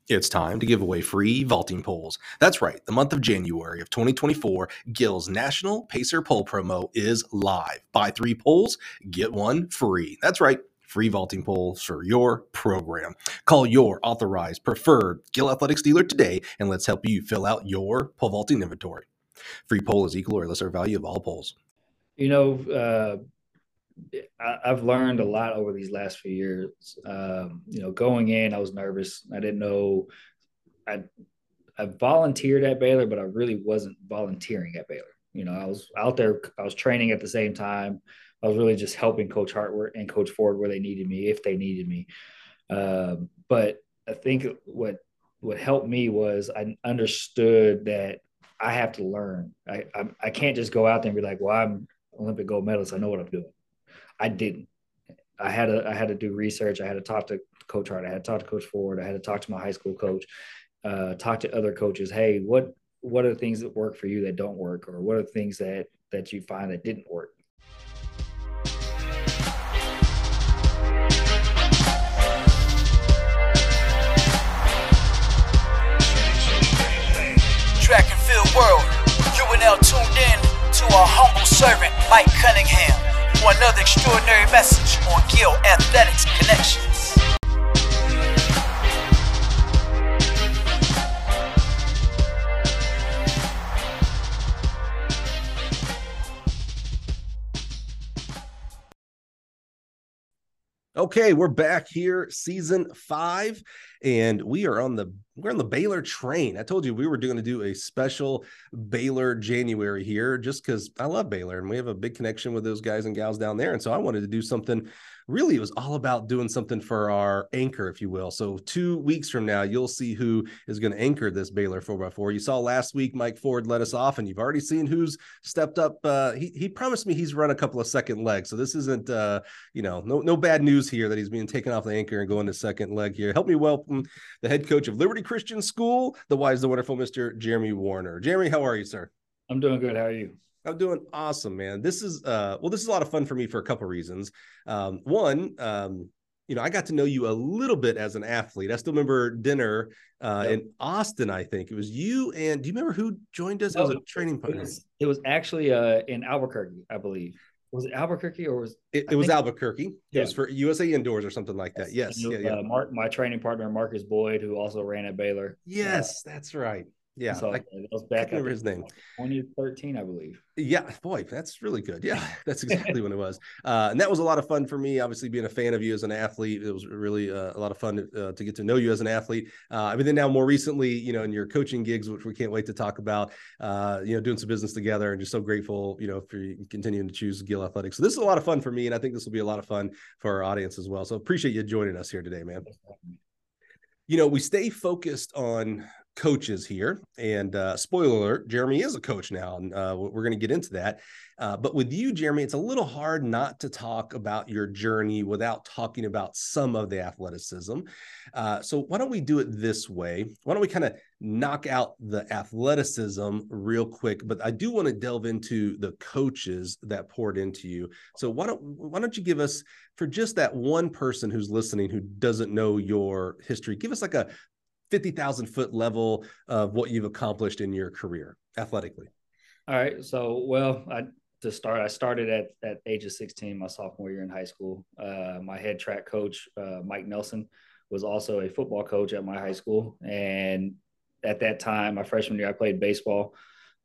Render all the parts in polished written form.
It's time to give away free vaulting poles. That's right, the month of January of 2024, Gill's National Pacer Pole promo is live. Buy 3 poles, get 1 free. That's right, free vaulting poles for your program. Call your authorized, preferred Gill Athletics dealer today, and let's help you fill out your pole vaulting inventory. Free pole is equal or lesser value of all poles. You know, I've learned a lot over these last few years. Going in, I was nervous. I didn't know. I I volunteered at Baylor, but I really wasn't volunteering at Baylor. I was out there. I was training at the same time. I was really just helping Coach Hartworth and Coach Ford where they needed me, if they needed me. But I think what helped me was I understood that I have to learn. I can't just go out there and be like, well, I'm Olympic gold medalist. I know what I'm doing. I didn't. I had to do research. I had to talk to Coach Hart. I had to talk to Coach Ford. I had to talk to my high school coach. Talk to other coaches. Hey, what are the things that work for you that don't work, or what are the things that you find that didn't work? Track and field world, you are now tuned in to our humble servant Mike Cunningham for another extraordinary message on Gill Athletics Connections. Okay, we're back here, season 5, and we're on the Baylor train. I told you we were going to do a special Baylor January here, just because I love Baylor and we have a big connection with those guys and gals down there. And so I wanted to do something. Really, it was all about doing something for our anchor, if you will. So 2 weeks from now, you'll see who is going to anchor this Baylor 4x4. You saw last week Mike Ford let us off, and you've already seen who's stepped up. He promised me he's run a couple of second legs, so this isn't no bad news here that he's being taken off the anchor and going to second leg here. Help me welcome the head coach of Liberty Christian School, the wise, the wonderful Mr. Jeremy Warner. Jeremy, how are you, sir? I'm doing good. How are you? I'm doing awesome, man. This is a lot of fun for me for a couple of reasons. One, I got to know you a little bit as an athlete. I still remember dinner in Austin. I think it was you. And do you remember who joined us? It was a training partner. It was actually in Albuquerque, I believe. Was it Albuquerque or was it was Albuquerque? It was for USA Indoors or something like that. Yes. Yeah. My training partner, Marcus Boyd, who also ran at Baylor. Yes, that's right. Yeah, so that was back. I remember his name. 2013, I believe. Yeah, boy, that's really good. Yeah, that's exactly when it was. And that was a lot of fun for me. Obviously, being a fan of you as an athlete, it was really a lot of fun to get to know you as an athlete. But then now, more recently, in your coaching gigs, which we can't wait to talk about. Doing some business together, and just so grateful, for you continuing to choose Gill Athletics. So this is a lot of fun for me, and I think this will be a lot of fun for our audience as well. So appreciate you joining us here today, man. We stay focused on coaches here, and spoiler alert, Jeremy is a coach now, and we're going to get into that. But with you, Jeremy, it's a little hard not to talk about your journey without talking about some of the athleticism. So why don't we do it this way? Why don't we kind of knock out the athleticism real quick? But I do want to delve into the coaches that poured into you. So why don't you give us, for just that one person who's listening who doesn't know your history, give us like a 50,000 foot level of what you've accomplished in your career athletically. All right. So, I started at age of 16, my sophomore year in high school. My head track coach, Mike Nelson, was also a football coach at my high school. And at that time, my freshman year, I played baseball.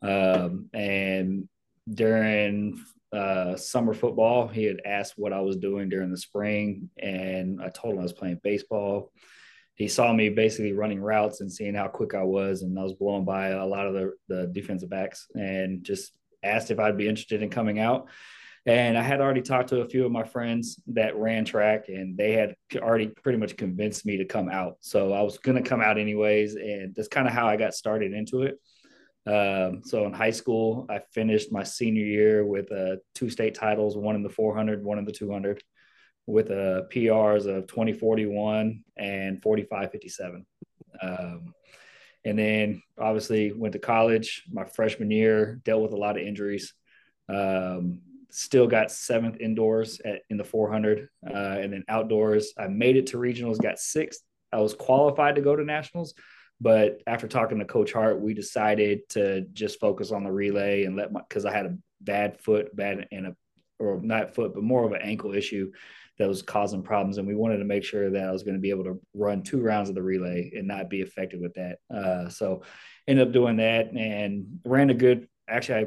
And during summer football, he had asked what I was doing during the spring. And I told him I was playing baseball. He saw me basically running routes and seeing how quick I was, and I was blown by a lot of the defensive backs, and just asked if I'd be interested in coming out. And I had already talked to a few of my friends that ran track, and they had already pretty much convinced me to come out. So I was going to come out anyways, and that's kind of how I got started into it. So in high school, I finished my senior year with 2 state titles, one in the 400, one in the 200. With PRs of 2041 and 4557. And then obviously went to college my freshman year, dealt with a lot of injuries. Still got 7th indoors in the 400. And then outdoors, I made it to regionals, got 6th, I was qualified to go to nationals, but after talking to Coach Hart, we decided to just focus on the relay and because I had a bad foot, or not foot, but more of an ankle issue that was causing problems. And we wanted to make sure that I was going to be able to run 2 rounds of the relay and not be affected with that. So ended up doing that and ran a good, actually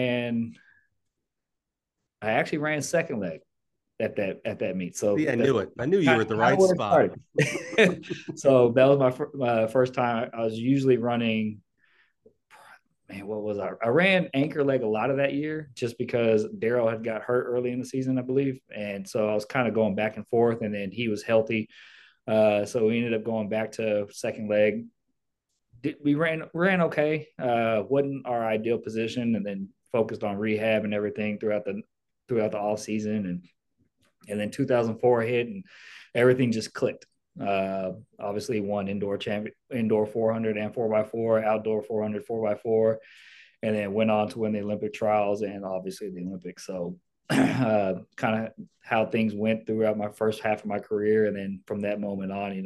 I actually ran second leg at that meet. So I knew it. I knew you were at the right spot. So that was my first time. I was usually running, man, what was I ran anchor leg a lot of that year just because Daryl had got hurt early in the season, I believe. And so I was kind of going back and forth, and then he was healthy. So we ended up going back to second leg. We ran okay. Wasn't our ideal position, and then focused on rehab and everything throughout the off season. And then 2004 hit and everything just clicked. Obviously won indoor 400 and 4x4, outdoor 400, 4x4, and then went on to win the Olympic trials and obviously the Olympics. So kind of how things went throughout my first half of my career. And then from that moment on,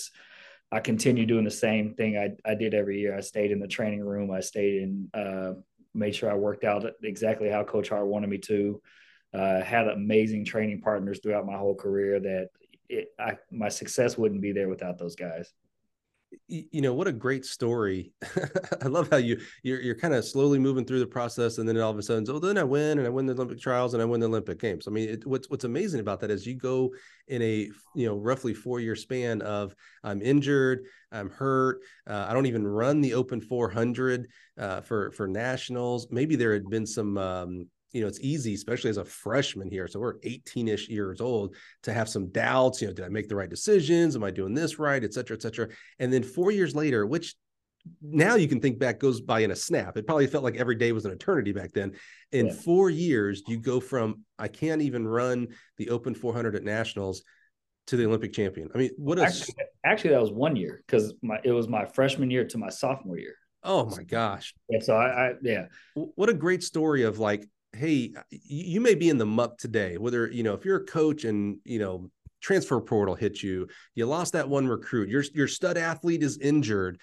I continued doing the same thing I did every year. I stayed in the training room. I stayed in, made sure I worked out exactly how Coach Hart wanted me to. Had amazing training partners throughout my whole career that my success wouldn't be there without those guys. What a great story. I love how you're kind of slowly moving through the process, and then all of a sudden, then I win the Olympic trials and I win the Olympic games. I mean, what's amazing about that is you go in a roughly 4-year span of I'm injured, I'm hurt, I don't even run the open 400 for nationals. Maybe there had been some it's easy, especially as a freshman here. So we're 18-ish years old to have some doubts. Did I make the right decisions? Am I doing this right? Et cetera, et cetera. And then 4 years later, which now you can think back goes by in a snap. It probably felt like every day was an eternity back then. In 4 years, you go from, I can't even run the open 400 at nationals to the Olympic champion. I mean, actually that was 1 year because it was my freshman year to my sophomore year. Oh my gosh. Yeah. So what a great story of like, hey, you may be in the muck today, whether, if you're a coach and, transfer portal hits you lost that one recruit, your stud athlete is injured.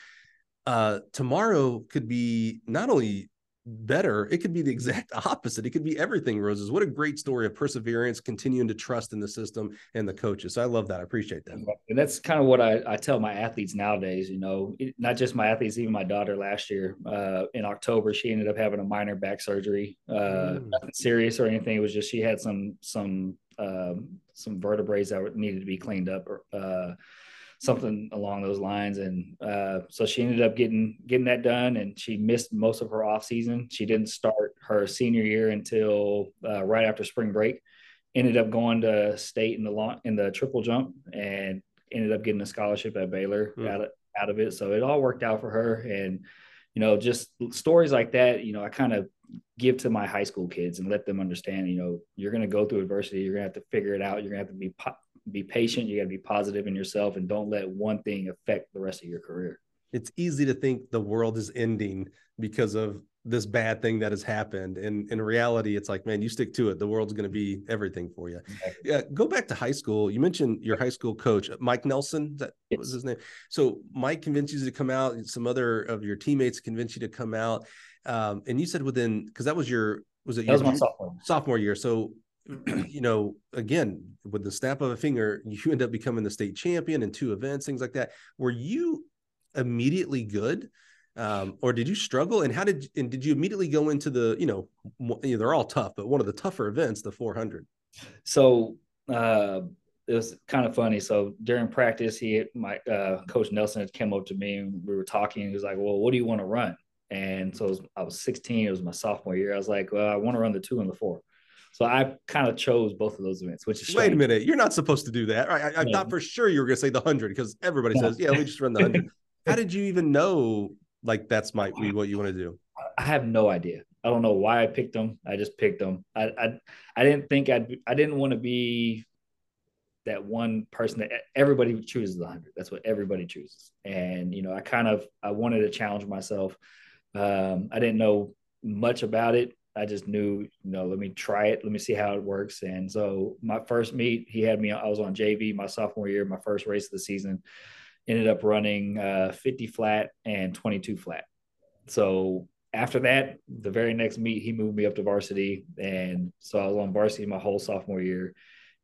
Tomorrow could be not only better, it could be the exact opposite. It could be everything roses. What a great story of perseverance, continuing to trust in the system and the coaches. So I love that. I appreciate that. And that's kind of what I tell my athletes nowadays, not just my athletes, even my daughter last year, in October, she ended up having a minor back surgery, nothing serious or anything. It was just, she had some vertebrae that needed to be cleaned up, or something along those lines. And so she ended up getting that done, and she missed most of her off season. She didn't start her senior year until right after spring break. Ended up going to state in the triple jump, and ended up getting a scholarship at Baylor out of it. So it all worked out for her. And, just stories like that, I kind of give to my high school kids and let them understand, you're going to go through adversity. You're going to have to figure it out. You're going to have to be patient. You got to be positive in yourself, and don't let one thing affect the rest of your career. It's easy to think the world is ending because of this bad thing that has happened. And in reality, it's like, man, you stick to it. The world's going to be everything for you. Exactly. Yeah. Go back to high school. You mentioned your high school coach, Mike Nelson. That was his name. So Mike convinced you to come out, and some other of your teammates convinced you to come out. And you said because that was my sophomore year. So, again, with the snap of a finger, you end up becoming the state champion in 2 events, things like that. Were you immediately good? Or did you struggle? And did you immediately go into the, they're all tough, but one of the tougher events, the 400? So, it was kind of funny. So during practice, my Coach Nelson came up to me and we were talking. He was like, well, what do you want to run? And so I was 16. It was my sophomore year. I was like, well, I want to run the 2 and the 4. So I kind of chose both of those events, which is strange. Wait a minute. You're not supposed to do that. I thought for sure you were going to say the 100 because everybody says, yeah, we just run the 100. How did you even know like that's might be what you want to do? I have no idea. I don't know why I picked them. I just picked them. I didn't think I didn't want to be that one person that everybody chooses the 100. That's what everybody chooses. And, I wanted to challenge myself. I didn't know much about it. I just knew, let me try it. Let me see how it works. And so my first meet, he had me, I was on JV my sophomore year, my first race of the season. ended up running 50 flat and 22 flat. So after that, the very next meet, he moved me up to varsity. And so I was on varsity my whole sophomore year.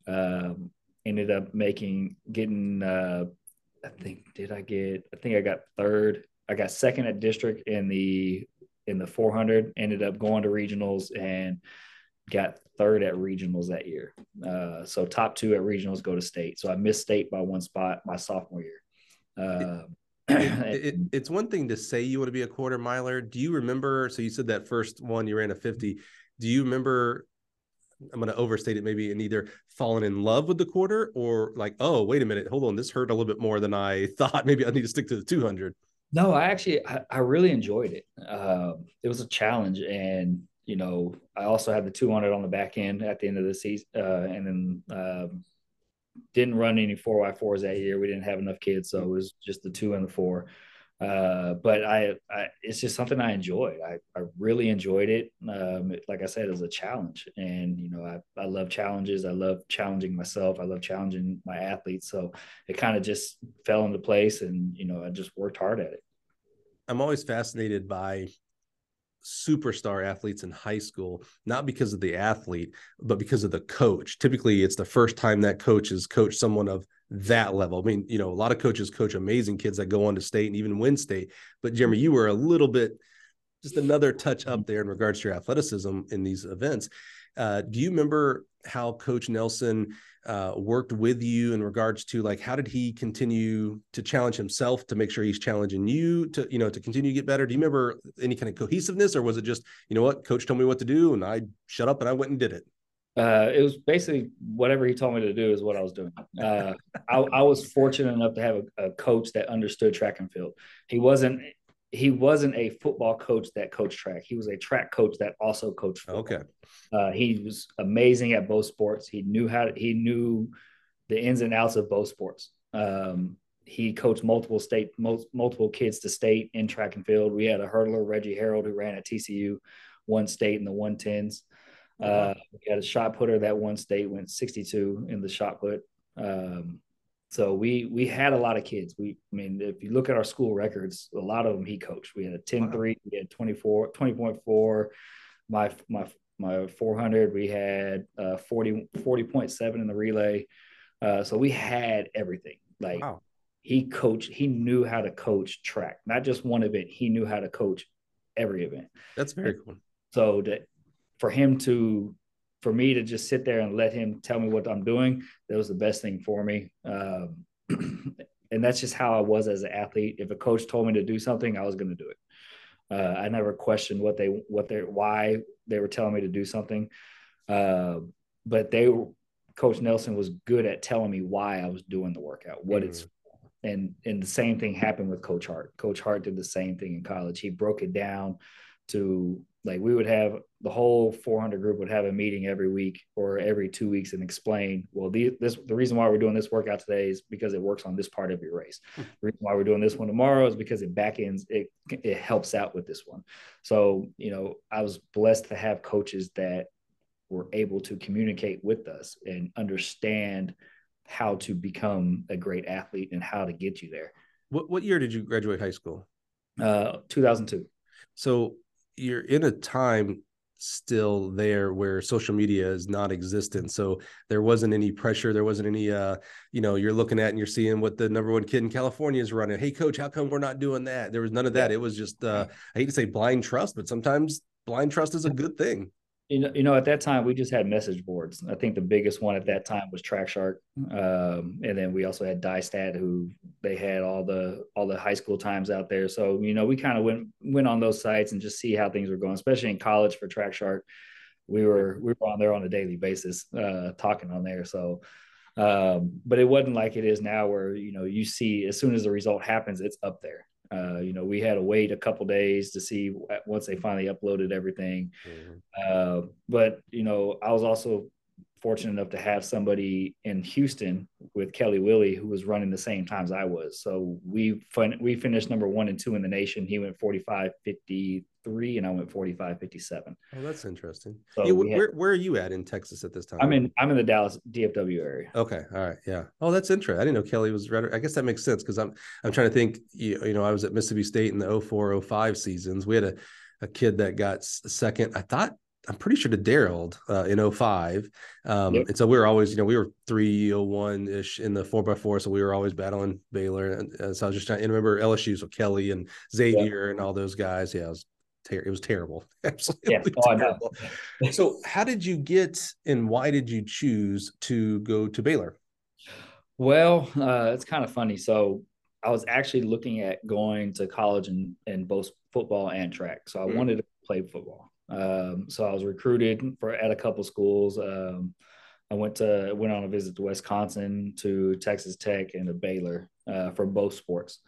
Ended up getting, I think I got third. I got second at district in the 400, ended up going to regionals and got third at regionals that year. So top 2 at regionals go to state. So I missed state by 1 spot my sophomore year. It's one thing to say you want to be a quarter miler. Do you remember? So you said that first one you ran a 50. Do you remember? I'm going to overstate it maybe, in either falling in love with the quarter or like, oh, wait a minute, hold on, this hurt a little bit more than I thought. Maybe I need to stick to the 200. No, I really enjoyed it. It was a challenge, and I also had the 200 on the back end at the end of the season, and then didn't run any 4x4s that year. We didn't have enough kids, so it was just the 2 and the 4. But it's just something I enjoyed. I really enjoyed it. Like I said, it was a challenge, and I love challenges. I love challenging myself. I love challenging my athletes. So it kind of just fell into place, and I just worked hard at it. I'm always fascinated by superstar athletes in high school, not because of the athlete, but because of the coach. Typically, it's the first time that coach has coached someone of that level. I mean, a lot of coaches coach amazing kids that go on to state and even win state. But Jeremy, you were a little bit, just another touch up there in regards to your athleticism in these events. Do you remember how Coach Nelson worked with you in regards to, like, how did he continue to challenge himself to make sure he's challenging you to, to continue to get better? Do you remember any kind of cohesiveness, or was it just, what, coach told me what to do and I shut up and I went and did it? It was basically whatever he told me to do is what I was doing. I was fortunate enough to have a coach that understood track and field. He wasn't a football coach that coached track. He was a track coach that also coached football. Okay. He was amazing at both sports. He knew the ins and outs of both sports. He coached multiple kids to state in track and field. We had a hurdler, Reggie Harold, who ran at TCU, won state in the 110s. We had a shot putter that won state, went 62 in the shot put. So we had a lot of kids. If you look at our school records, a lot of them he coached. We had a 10-3, we had 20.4. My 400, we had 40.7 in the relay. So we had everything. Like, wow. He knew how to coach track, not just one event. He knew how to coach every event. That's very cool. So for me to just sit there and let him tell me what I'm doing, that was the best thing for me. And that's just how I was as an athlete. If a coach told me to do something, I was going to do it. I never questioned why they were telling me to do something. But Coach Nelson was good at telling me why I was doing the workout, what it's for. And the same thing happened with Coach Hart. Coach Hart did the same thing in college. He broke it down to, like, we would have the whole 400 group would have a meeting every week or every 2 weeks and explain, well, the reason why we're doing this workout today is because it works on this part of your race. The reason why we're doing this one tomorrow is because it helps out with this one. So, I was blessed to have coaches that were able to communicate with us and understand how to become a great athlete and how to get you there. What year did you graduate high school? 2002. So you're in a time still there where social media is non-existent. So there wasn't any pressure. There wasn't any, you're looking at and you're seeing what the number one kid in California is running. Hey, coach, how come we're not doing that? There was none of that. It was just, I hate to say blind trust, but sometimes blind trust is a good thing. At that time, we just had message boards. I think the biggest one at that time was TrackShark. And then we also had DieStat, who they had all the high school times out there. So, we kind of went on those sites and just see how things were going, especially in college for TrackShark. We were on there on a daily basis, talking on there. So, but it wasn't like it is now where, you see as soon as the result happens, it's up there. We had to wait a couple days to see once they finally uploaded everything. Mm-hmm. But I was also fortunate enough to have somebody in Houston with Kelly Willie who was running the same times I was. So we finished number 1 and 2 in the nation. He went 45:53 and I went 45:57. Oh, that's interesting. So yeah, where are you at in Texas at this time? I'm in the Dallas DFW area. Okay, all right, yeah. Oh, that's interesting. I didn't know Kelly was right. I guess that makes sense because I'm trying to think. You know, I was at Mississippi State in the 04-05 seasons. We had a kid that got second. I'm pretty sure to Daryl in 05. Yep. And so we were always, you know, we were 301-ish in the 4x4. So we were always battling Baylor. And so I was just trying to remember LSU, so Kelly and Xavier and all those guys. Yeah, it was terrible. Absolutely terrible. So how did you get and why did you choose to go to Baylor? Well, it's kind of funny. So I was actually looking at going to college in both football and track. So I wanted to play football. So I was recruited at a couple schools. I went on a visit to Wisconsin, to Texas Tech, and to Baylor for both sports.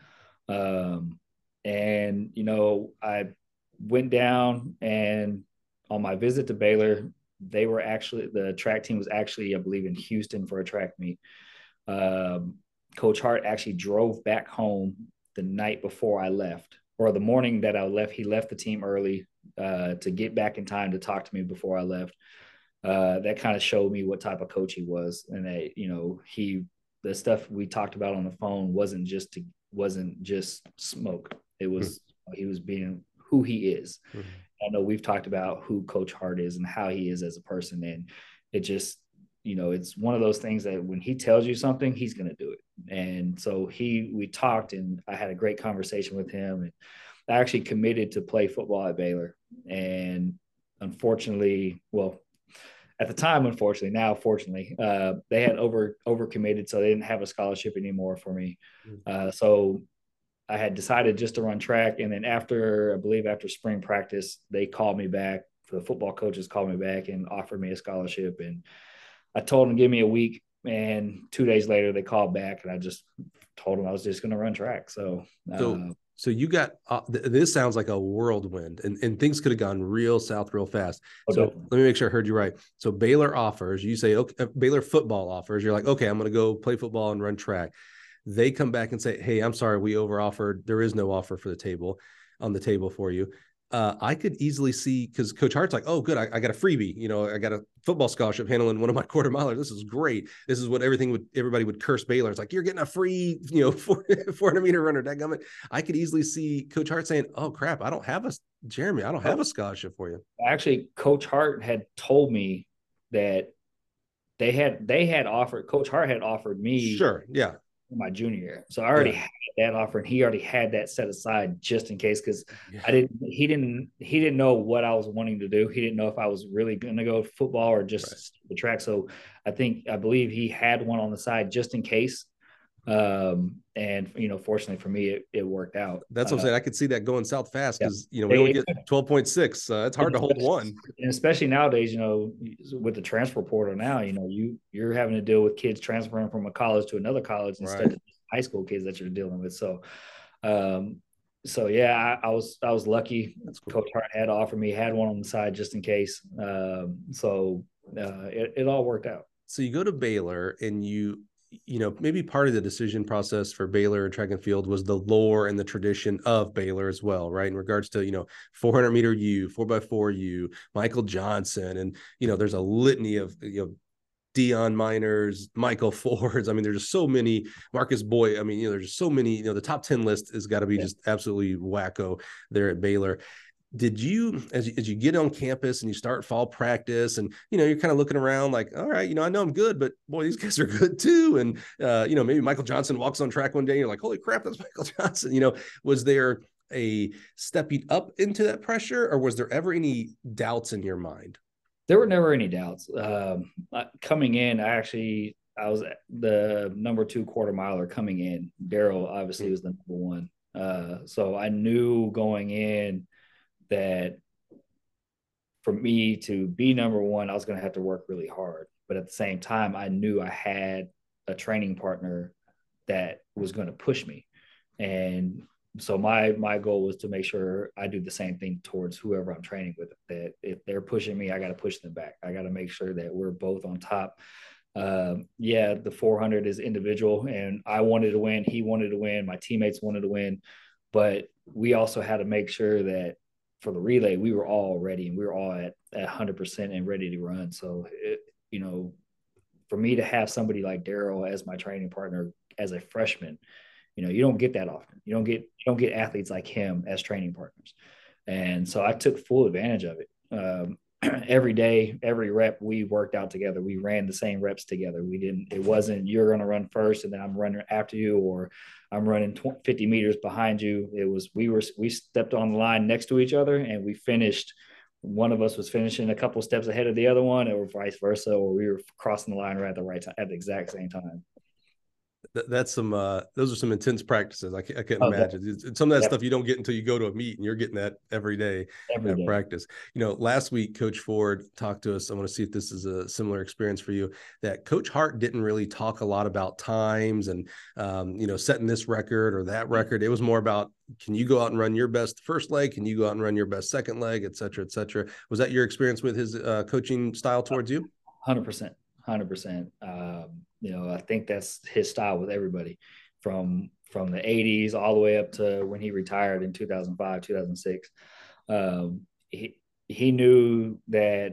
And you know, I went down, and on my visit to Baylor, the track team was actually, I believe, in Houston for a track meet. Coach Hart actually drove back home the night before I left, or the morning that I left. He left the team early to get back in time to talk to me before I left. That kind of showed me what type of coach he was, and that, you know, the stuff we talked about on the phone wasn't just smoke. It was he was being who he is. Mm-hmm. I know we've talked about who Coach Hart is and how he is as a person, and it just, you know, it's one of those things that when he tells you something, he's going to do it. And so we talked, and I had a great conversation with him, and I actually committed to play football at Baylor. And unfortunately, well, at the time, unfortunately, now fortunately, they had overcommitted, so they didn't have a scholarship anymore for me. So I had decided just to run track, and then after spring practice, they called me back. The football coaches called me back and offered me a scholarship, and I told them to give me a week. And 2 days later, they called back, and I just told them I was just going to run track. So you got this sounds like a whirlwind, and things could have gone real south real fast. So definitely. Let me make sure I heard you right. So Baylor offers, you say, okay, Baylor football offers. You're like, okay, I'm going to go play football and run track. They come back and say, hey, I'm sorry, we overoffered. There is no offer on the table for you. I could easily see, because Coach Hart's like, oh, good, I got a freebie. You know, I got a football scholarship handling one of my quarter milers. This is great. This is what everybody would curse Baylor. It's like, you're getting a free, 400 meter runner. Dadgummit. I could easily see Coach Hart saying, oh crap, I don't have a scholarship for you. Actually, Coach Hart had told me that Coach Hart had offered me. Sure. Yeah. My junior year. So I already had that offer, and he already had that set aside just in case, because he didn't know what I was wanting to do. He didn't know if I was really going to go football or just the track. So I believe he had one on the side just in case. And fortunately for me, it worked out. That's what I'm saying. I could see that going south fast, because we only get 12.6. It's hard to hold one. And especially nowadays, with the transfer portal now, you're having to deal with kids transferring from a college to another college instead of high school kids that you're dealing with. So, I was lucky. That's cool. Coach Hart had offered me, had one on the side just in case. It all worked out. So you go to Baylor, and maybe part of the decision process for Baylor and track and field was the lore and the tradition of Baylor as well, right? In regards to, 400 meter U, 4x4 U, Michael Johnson, and, there's a litany of, Dion Miners, Michael Fords. I mean, there's just so many. Marcus Boyd. I mean, there's just so many. The top 10 list has got to be just absolutely wacko there at Baylor. Did you, as you get on campus and you start fall practice, and you're kind of looking around like, all right, I know I'm good, but boy, these guys are good too. And maybe Michael Johnson walks on track one day, and you're like, holy crap, that's Michael Johnson. Was there a stepping up into that pressure, or was there ever any doubts in your mind? There were never any doubts. Coming in, I was the number 2 quarter miler coming in. Daryl obviously was the number 1. So I knew going in that for me to be number 1, I was going to have to work really hard. But at the same time, I knew I had a training partner that was going to push me. And so my goal was to make sure I do the same thing towards whoever I'm training with, that if they're pushing me, I got to push them back. I got to make sure that we're both on top. Yeah, the 400 is individual, and I wanted to win. He wanted to win. My teammates wanted to win, but we also had to make sure that for the relay, we were all ready and we were all at 100% and ready to run. So, for me to have somebody like Daryl as my training partner as a freshman, you don't get that often. You don't get athletes like him as training partners. And so I took full advantage of it. Every day, every rep, we worked out together. We ran the same reps together. It wasn't you're going to run first and then I'm running after you, or I'm running 50 meters behind you. It was, we stepped on the line next to each other and we finished. One of us was finishing a couple steps ahead of the other one, or vice versa, or we were crossing the line right at the right time at the exact same time. That's some those are some intense practices. I can't imagine. Some of that stuff you don't get until you go to a meet, and you're getting that every day at practice. Last week Coach Ford talked to us. I want to see if this is a similar experience for you, that Coach Hart didn't really talk a lot about times and setting this record or that record. It was more about, can you go out and run your best first leg? Can you go out and run your best second leg, et cetera, et cetera? Was that your experience with his coaching style towards you? 100%. I think that's his style with everybody, from the 80s all the way up to when he retired in 2005, 2006. He knew that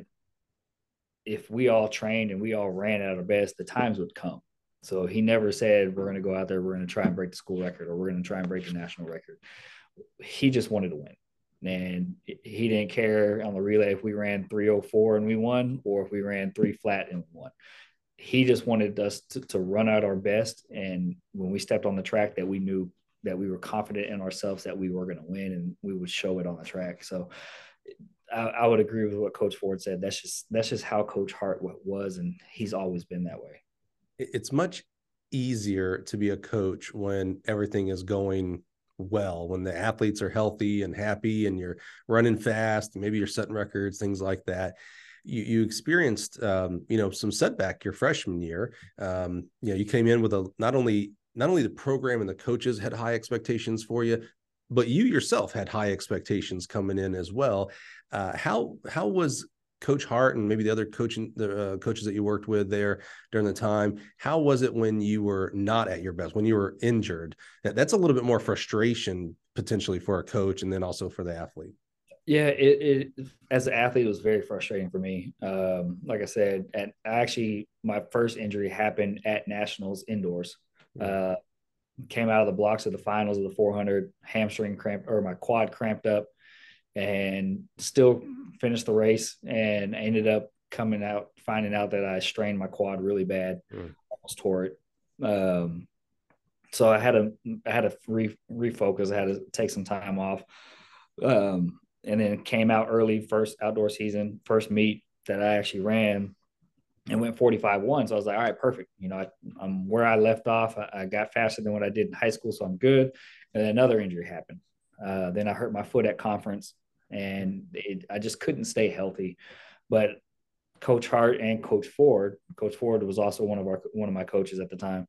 if we all trained and we all ran at our best, the times would come. So he never said, we're going to go out there, we're going to try and break the school record, or we're going to try and break the national record. He just wanted to win. And he didn't care on the relay if we ran 3:04 and we won, or if we ran 3 flat and we won. He just wanted us to run out our best. And when we stepped on the track, that we knew that we were confident in ourselves, that we were going to win, and we would show it on the track. So I would agree with what Coach Ford said. That's just how Coach Hart was. And he's always been that way. It's much easier to be a coach when everything is going well, when the athletes are healthy and happy and you're running fast, maybe you're setting records, things like that. You experienced, some setback your freshman year. You came in with not only the program and the coaches had high expectations for you, but you yourself had high expectations coming in as well. How was Coach Hart and maybe the other coaches that you worked with there during the time, how was it when you were not at your best, when you were injured? That's a little bit more frustration potentially for a coach, and then also for the athlete. Yeah, it as an athlete, it was very frustrating for me. Like I said, my first injury happened at Nationals indoors. Came out of the blocks of the finals of the 400, hamstring cramp, or my quad cramped up, and still finished the race, and I ended up finding out that I strained my quad really bad, almost tore it. So I had to refocus. I had to take some time off. And then came out early, first outdoor season, first meet that I actually ran, and went 45-1. So I was like, all right, perfect. I'm where I left off. I got faster than what I did in high school, so I'm good. And then another injury happened. Then I hurt my foot at conference, and I just couldn't stay healthy. But Coach Hart and Coach Ford was also one of my coaches at the time.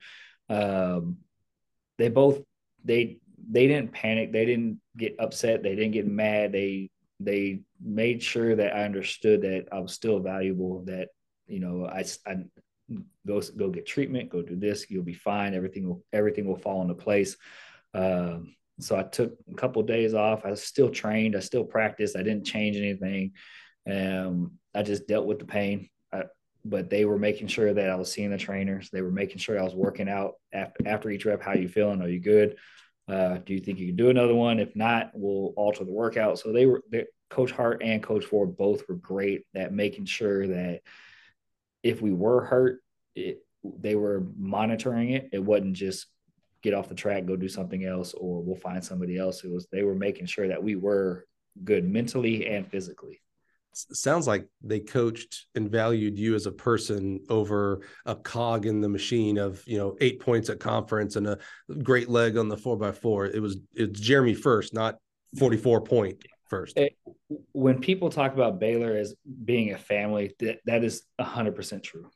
They didn't panic. They didn't get upset. They didn't get mad. They made sure that I understood that I was still valuable, that, I go get treatment, go do this, you'll be fine. Everything will fall into place. So I took a couple of days off. I still trained. I still practiced. I didn't change anything. I just dealt with the pain. But they were making sure that I was seeing the trainers. They were making sure I was working out after each rep. How are you feeling? Are you good? Do you think you can do another one? If not, we'll alter the workout. So Coach Hart and Coach Ford both were great at making sure that if we were hurt, they were monitoring it. It wasn't just get off the track, go do something else, or we'll find somebody else. They were making sure that we were good mentally and physically. Sounds like they coached and valued you as a person over a cog in the machine of, 8 points at conference and a great leg on the 4x4. It's Jeremy first, not 44 point first. When people talk about Baylor as being a family, that is 100% true.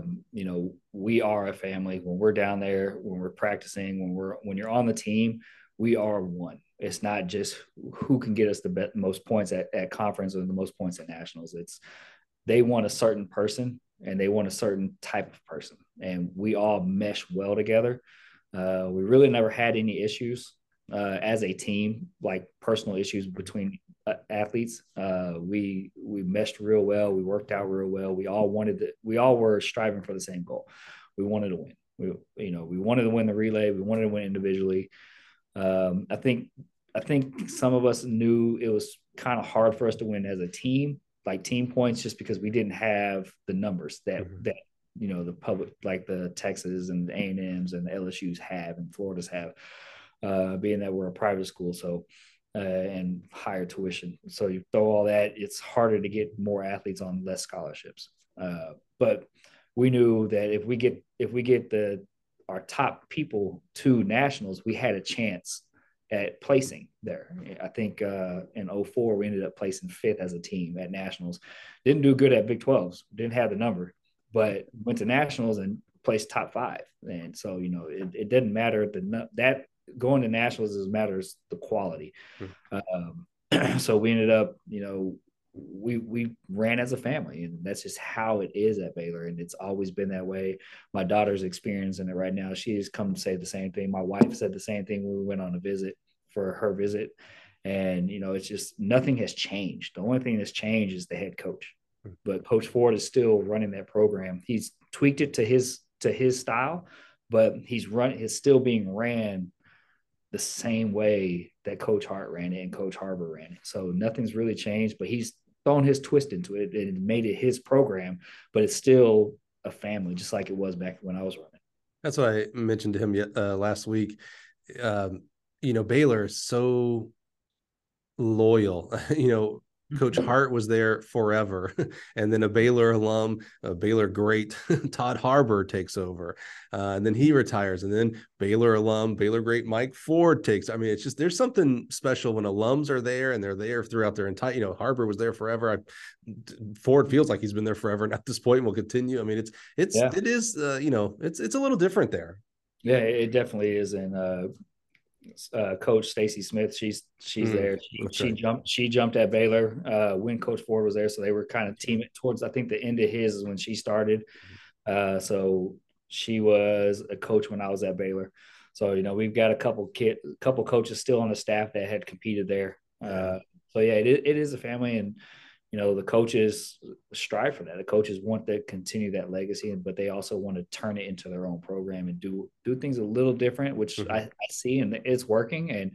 We are a family when we're down there, when we're practicing, when you're on the team. we are one. It's not just who can get us the most points at conference or the most points at nationals. It's they want a certain person and they want a certain type of person, and we all mesh well together. We really never had any issues as a team, like personal issues between athletes. We meshed real well. We worked out real well. We all were striving for the same goal. We wanted to win. We wanted to win the relay. We wanted to win individually. I think some of us knew it was kind of hard for us to win as a team, like team points, just because we didn't have the numbers that the public, like the Texas and the A&Ms and the LSUs have and Florida's have, being that we're a private school. So and higher tuition. So you throw all that, it's harder to get more athletes on less scholarships. But we knew that if we get our top people to nationals, we had a chance at placing there. I think in 2004, we ended up placing 5th as a team at nationals. Didn't do good at Big 12s, didn't have the number, but went to nationals and placed top 5. And so, it didn't matter that going to nationals matters the quality. So we ended up, we ran as a family, and that's just how it is at Baylor. And it's always been that way. My daughter's experiencing it right now. She's come to say the same thing. My wife said the same thing when we went on a visit for her visit. And, it's just nothing has changed. The only thing that's changed is the head coach. But Coach Ford is still running that program. He's tweaked it to his style, but it's still being ran the same way that Coach Hart ran it and Coach Harbor ran it. So nothing's really changed, but he's thrown his twist into it and made it his program, but it's still a family, just like it was back when I was running. That's what I mentioned to him last week. Baylor is so loyal. Coach Hart was there forever. And then a Baylor alum, a Baylor great, Todd Harbor takes over. And then he retires. And then Baylor alum, Baylor great Mike Ford takes. I mean, it's just, there's something special when alums are there and they're there throughout their entire, Harbor was there forever. Ford feels like he's been there forever. And at this point will continue. I mean, it is, it's a little different there. Yeah, it definitely is. And, Coach Stacy Smith, she's there. She jumped at Baylor when Coach Ford was there, so they were kind of teaming towards. I think the end of his is when she started. So she was a coach when I was at Baylor. So we've got a couple coaches still on the staff that had competed there. So yeah, it is a family, and the coaches strive for that. The coaches want to continue that legacy, but they also want to turn it into their own program and do things a little different, which I see, and it's working. And,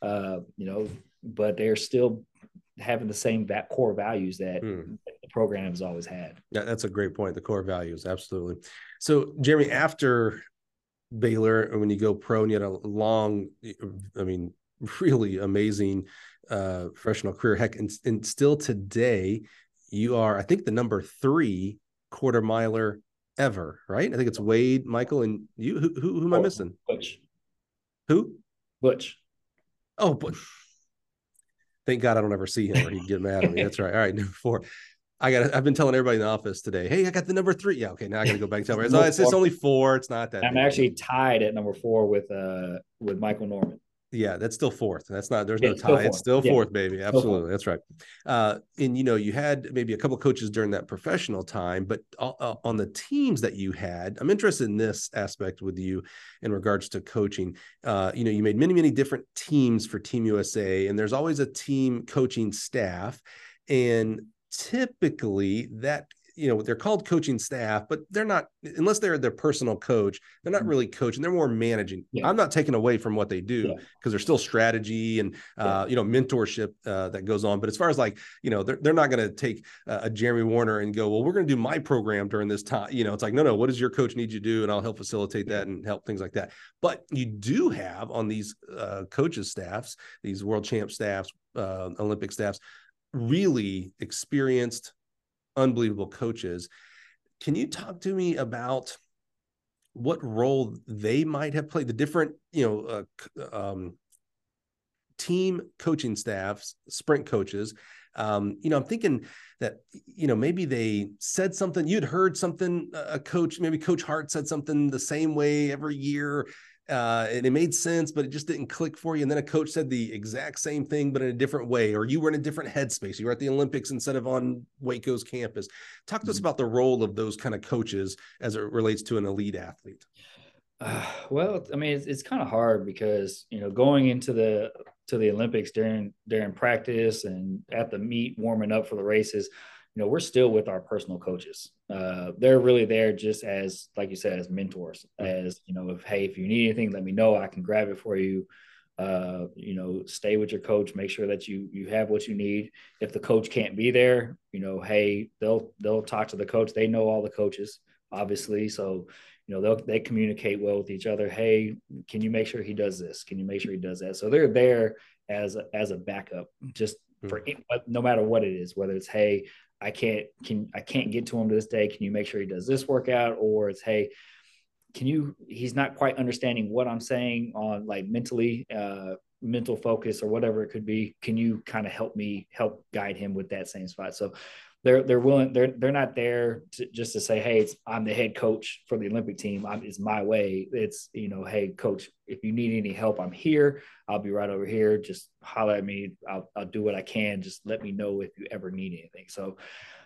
but they're still having the same core values that the program has always had. Yeah, that's a great point. The core values. Absolutely. So Jeremy, after Baylor, when you go pro and you had a long, really amazing professional career. Heck, and still today, you are, I think, the number 3 quarter miler ever, right? I think it's Wade, Michael, and you. Who am I missing? Butch. Who? Butch. Oh, Butch. Thank God I don't ever see him or he'd get mad at me. That's right. All right, number 4. I've been telling everybody in the office today, hey, I got the number 3. Yeah, okay, now I got to go back and tell everybody. It's only 4. It's not that. I'm actually tied at number 4 with Michael Norman. Yeah, that's still 4th. That's not, there's no tie. It's still 4th, baby. Absolutely. That's right. And, you had maybe a couple of coaches during that professional time, but on the teams that you had, I'm interested in this aspect with you in regards to coaching. You made many, many different teams for Team USA, and there's always a team coaching staff. And typically that, they're called coaching staff, but they're not, unless they're their personal coach, they're not really coaching. They're more managing. Yeah. I'm not taking away from what they do because there's still strategy and, mentorship that goes on. But as far as they're not going to take a Jeremy Warner and go, well, we're going to do my program during this time. It's like, no, what does your coach need you to do? And I'll help facilitate that and help things like that. But you do have on these coaches staffs, these world champ staffs, Olympic staffs, really experienced, unbelievable coaches. Can you talk to me about what role they might have played, the different, team coaching staffs, sprint coaches? I'm thinking that, maybe they said something, you'd heard something, maybe Coach Hart said something the same way every year. and it made sense, but it just didn't click for you. And then a coach said the exact same thing, but in a different way, or you were in a different headspace. You were at the Olympics instead of on Waco's campus. Talk to us about the role of those kind of coaches as it relates to an elite athlete. Well, I mean, it's kind of hard because, going into the Olympics during practice and at the meet, warming up for the races, we're still with our personal coaches. They're really there just as, like you said, as mentors, as, if you need anything, let me know, I can grab it for you. Stay with your coach, make sure that you have what you need. If the coach can't be there, hey, they'll talk to the coach. They know all the coaches, obviously. So, they communicate well with each other. Hey, can you make sure he does this? Can you make sure he does that? So they're there as a backup, just for no matter what it is, whether it's, hey, I can't get to him this day. Can you make sure he does this workout? Or it's, hey, he's not quite understanding what I'm saying on like mentally, mental focus or whatever it could be. Can you kind of help guide him with that same spot? So they're willing, they're not there just to say, hey, I'm the head coach for the Olympic team. It's my way. It's, hey, coach, if you need any help, I'm here. I'll be right over here. Just holler at me. I'll do what I can. Just let me know if you ever need anything. So,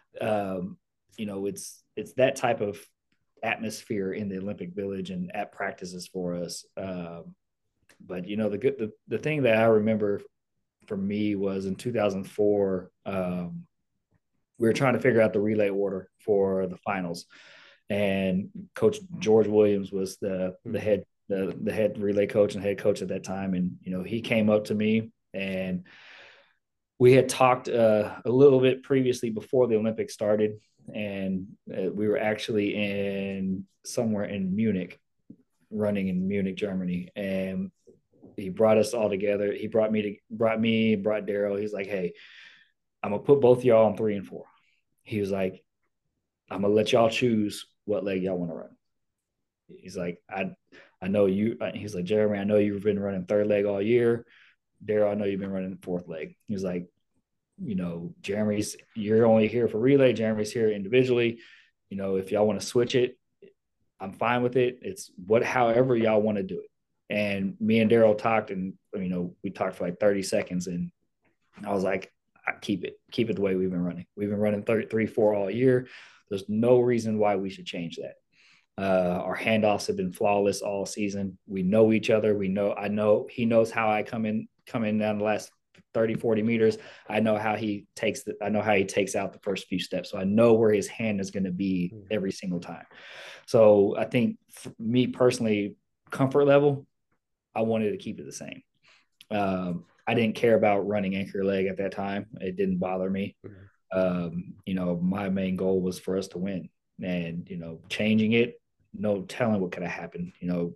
it's that type of atmosphere in the Olympic Village and at practices for us. But the thing that I remember for me was in 2004, we were trying to figure out the relay order for the finals, and Coach George Williams was the head relay coach and head coach at that time. And, he came up to me, and we had talked a little bit previously before the Olympics started. And we were actually somewhere in Munich, running in Munich, Germany. And he brought us all together. He brought Daryl. He's like, hey, I'm going to put both y'all on 3 and 4. He was like, I'm going to let y'all choose what leg y'all want to run. He's like, I know you. He's like, Jeremy, I know you've been running 3rd leg all year. Daryl, I know you've been running 4th leg. He was like, Jeremy's, you're only here for relay. Jeremy's here individually. If y'all want to switch it, I'm fine with it. It's however y'all want to do it. And me and Daryl talked, and, we talked for like 30 seconds, and I was like, keep it the way we've been running. We've been running 3-4 all year. There's no reason why we should change that. Our handoffs have been flawless all season. We know each other. I know he knows how I come in down the last 30, 40 meters. I know how he takes out the first few steps. So I know where his hand is going to be every single time. So I think for me personally, comfort level, I wanted to keep it the same. I didn't care about running anchor leg at that time. It didn't bother me. My main goal was for us to win, and, changing it, no telling what could have happened.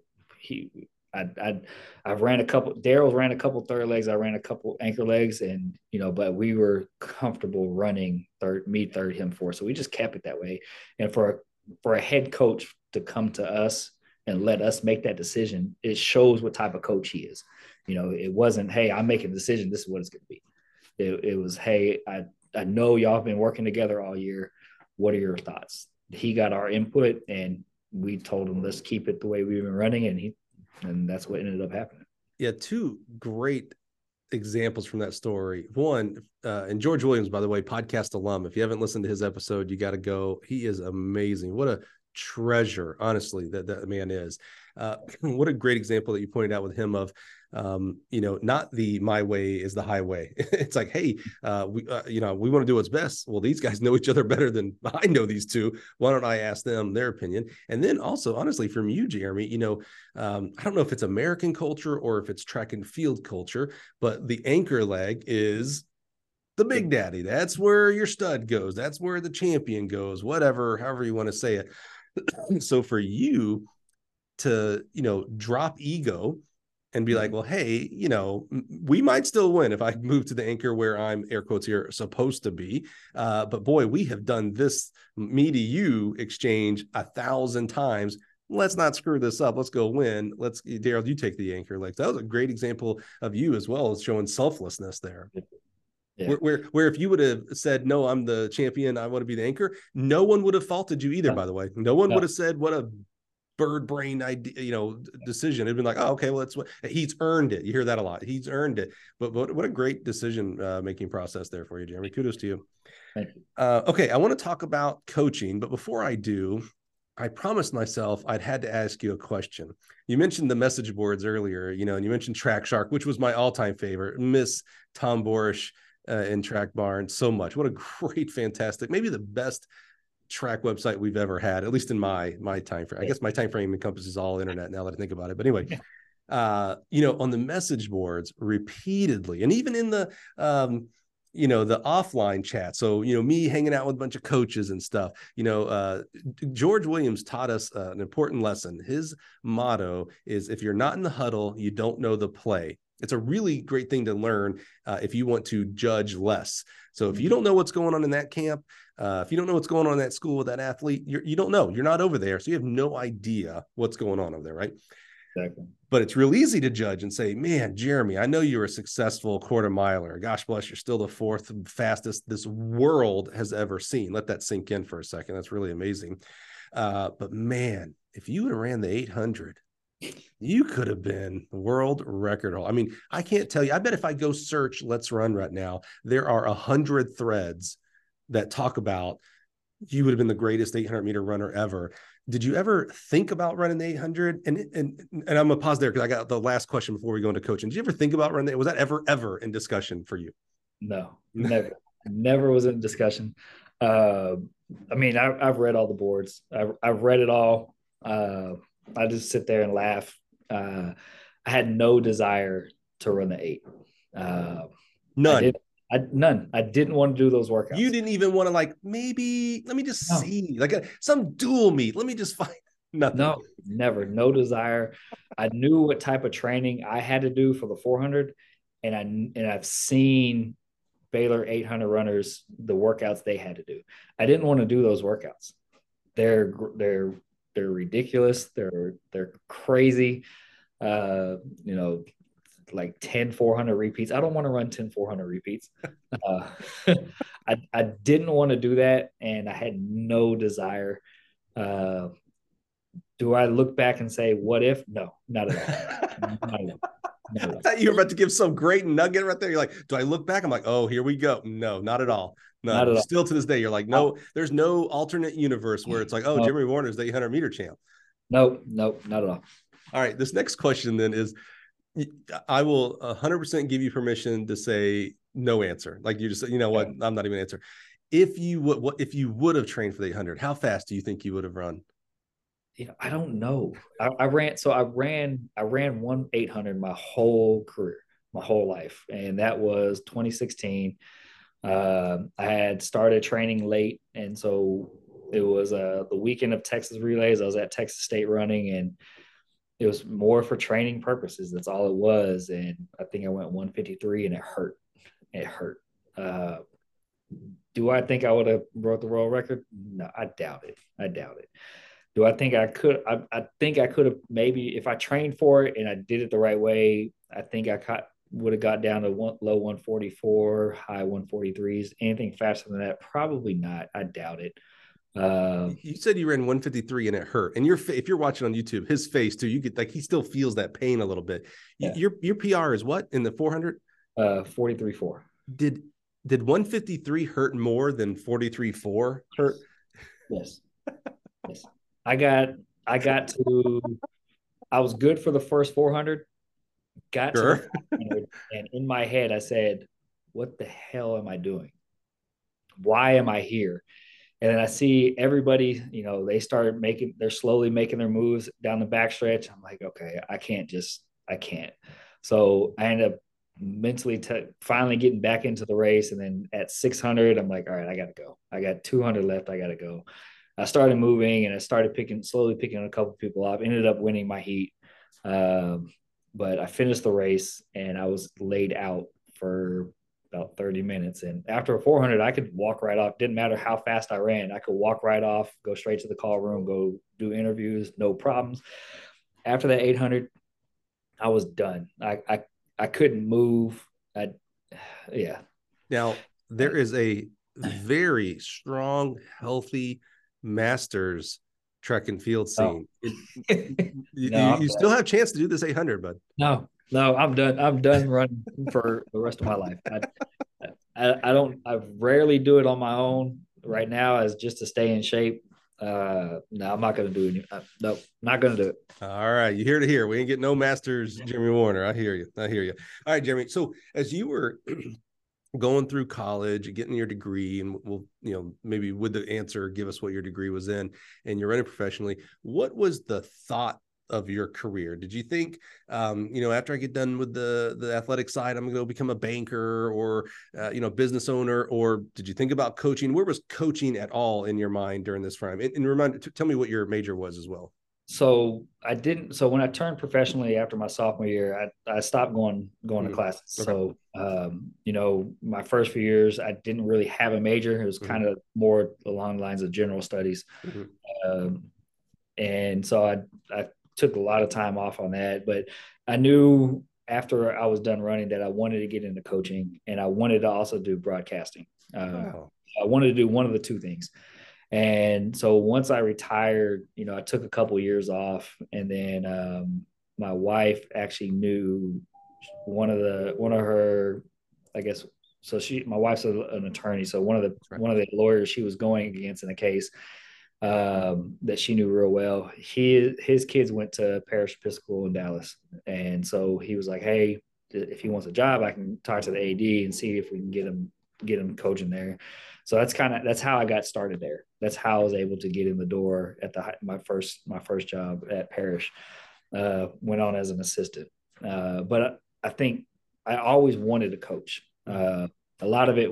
I've ran a couple, Daryl ran a couple 3rd legs. I ran a couple anchor legs, and, but we were comfortable running 3rd, me 3rd, him 4th. So we just kept it that way. And for a head coach to come to us and let us make that decision, it shows what type of coach he is. It wasn't, hey, I'm making a decision, this is what it's going to be. It was, hey, I know y'all have been working together all year. What are your thoughts? He got our input, and we told him, let's keep it the way we've been running. And that's what ended up happening. Yeah. 2 great examples from that story. One, and George Williams, by the way, podcast alum. If you haven't listened to his episode, you got to go. He is amazing. What a treasure, honestly, that man is. What a great example that you pointed out with him of, not the my way is the highway. It's like, hey, we want to do what's best. Well, these guys know each other better than I know these two. Why don't I ask them their opinion? And then also, honestly, from you, Jeremy, I don't know if it's American culture or if it's track and field culture, but the anchor leg is the big daddy. That's where your stud goes. That's where the champion goes, however you want to say it. So for you to, drop ego and be like, well, hey, we might still win if I move to the anchor where I'm, air quotes here, supposed to be. But boy, we have done this me to you exchange 1,000 times. Let's not screw this up. Let's go win. Daryl, you take the anchor leg. That was a great example of you as well as showing selflessness there. Yeah. Where if you would have said, no, I'm the champion, I want to be the anchor, no one would have faulted you either, by the way. No one would have said, what a bird brain idea, decision. It'd been like, oh, okay, well, he's earned it. You hear that a lot. He's earned it. But what a great decision making process there for you, Jeremy. Kudos to you. Thank you. Okay, I want to talk about coaching, but before I do, I promised myself I'd had to ask you a question. You mentioned the message boards earlier, and you mentioned Track Shark, which was my all-time favorite. Miss Tom Borish in Track Barn so much. What a great, fantastic, maybe the best track website we've ever had, at least in my time frame. I guess my time frame encompasses all internet now that I think about it. But anyway, on the message boards repeatedly, and even in the the offline chat. So, me hanging out with a bunch of coaches and stuff, George Williams taught us an important lesson. His motto is, if you're not in the huddle, you don't know the play. It's a really great thing to learn if you want to judge less. So if you don't know what's going on in that camp, if you don't know what's going on in that school with that athlete, you don't know. You're not over there. So you have no idea what's going on over there, right? Exactly. But it's real easy to judge and say, man, Jeremy, I know you're a successful quarter miler. Gosh bless, you're still the fourth fastest this world has ever seen. Let that sink in for a second. That's really amazing. But man, if you would have ran the 800, you could have been world record. I mean, I can't tell you. I bet if I go search Let's Run right now, there are 100 threads that talk about you would have been the greatest 800-meter runner ever. Did you ever think about running the 800? And I'm gonna pause there because I got the last question before we go into coaching. Did you ever think about running? Was that ever in discussion for you? No, never was in discussion. I mean, I've read all the boards. I've read it all. I just sit there and laugh. I had no desire to run the 8. None. None. I didn't want to do those workouts. You didn't even want to maybe let me just see some dual meet. Let me just find nothing. No, never. No desire. I knew what type of training I had to do for the 400, and I've seen Baylor 800 runners, the workouts they had to do. I didn't want to do those workouts. They're ridiculous. They're crazy. Like 10 400 repeats. I don't want to run 10 400 repeats. I didn't want to do that, and I had no desire. Do I look back and say, what if? No, not at all. I thought you were about to give some great nugget right there. You're like, do I look back? I'm like, oh, here we go. No, not at all. Not at all. Still to this day, you're like, no, there's no alternate universe where it's like, oh, Jeremy Warner's the 800-meter champ. No, not at all. All right. This next question then is, I will 100% give you permission to say no answer. Like you just said, you know what? I'm not even answer. If you would have trained for the 800, how fast do you think you would have run? I don't know. I ran 1 800 my whole career, my whole life. And that was 2016. I had started training late. And so it was the weekend of Texas relays. I was at Texas State running, and it was more for training purposes. That's all it was. And I think I went 153, and it hurt. It hurt. Do I think I would have broke the world record? No, I doubt it. Do I think I could? I think I could have, maybe if I trained for it and I did it the right way. I think I would have got down to low 144, high 143s. Anything faster than that? Probably not. I doubt it. You said you ran 153 and it hurt. And if you're watching on YouTube, his face too, you get he still feels that pain a little bit. Yeah. Your PR is what in the 400? 43.4. Did 153 hurt more than 43.4 hurt? Yes. Yes. I was good for the first 400, got to the 400, and in my head I said, what the hell am I doing? Why am I here? And then I see everybody, they're slowly making their moves down the backstretch. I'm like, okay, I can't. So I end up mentally finally getting back into the race. And then at 600, I'm like, all right, I got to go. I got 200 left. I got to go. I started moving, and I started slowly picking a couple of people up, ended up winning my heat. But I finished the race, and I was laid out for about 30 minutes. And after a 400, I could walk right off. Didn't matter how fast I ran. I could walk right off, go straight to the call room, go do interviews, no problems. After that 800, I was done. I couldn't move. Yeah. Now, there is a very strong, healthy Masters track and field No. scene. No, You still have a chance to do this 800, bud. no, I'm done. I'm done running for the rest of my life. I don't. I rarely do it on my own right now, as just to stay in shape. No, I'm not going to do it. No, not going to do it. All right, you hear to hear. We ain't getting no Masters, Jeremy Warner. I hear you. I hear you. All right, Jeremy. So as you were going through college, getting your degree, and we'll, maybe with the answer, give us what your degree was in, and you're running professionally. What was the thought of your career? Did you think, after I get done with the athletic side, I'm going to go become a banker or, business owner? Or did you think about coaching? Where was coaching at all in your mind during this time? And tell me what your major was as well. So I didn't. So when I turned professionally after my sophomore year, I stopped going to classes. Okay. So, my first few years, I didn't really have a major. It was kind of more along the lines of general studies. And so I took a lot of time off on that, but I knew after I was done running that I wanted to get into coaching, and I wanted to also do broadcasting. Wow. I wanted to do one of the two things. And so once I retired, I took a couple of years off, and then my wife actually knew one of her, I guess. So my wife's an attorney. So one of the lawyers she was going against in a case that she knew real well, his kids went to Parish Episcopal in Dallas. And so he was like, hey, if he wants a job, I can talk to the AD and see if we can get him coaching there. So that's how I got started there. That's how I was able to get in the door at my first job at Parish. Went on as an assistant. But I think I always wanted to coach. A lot of it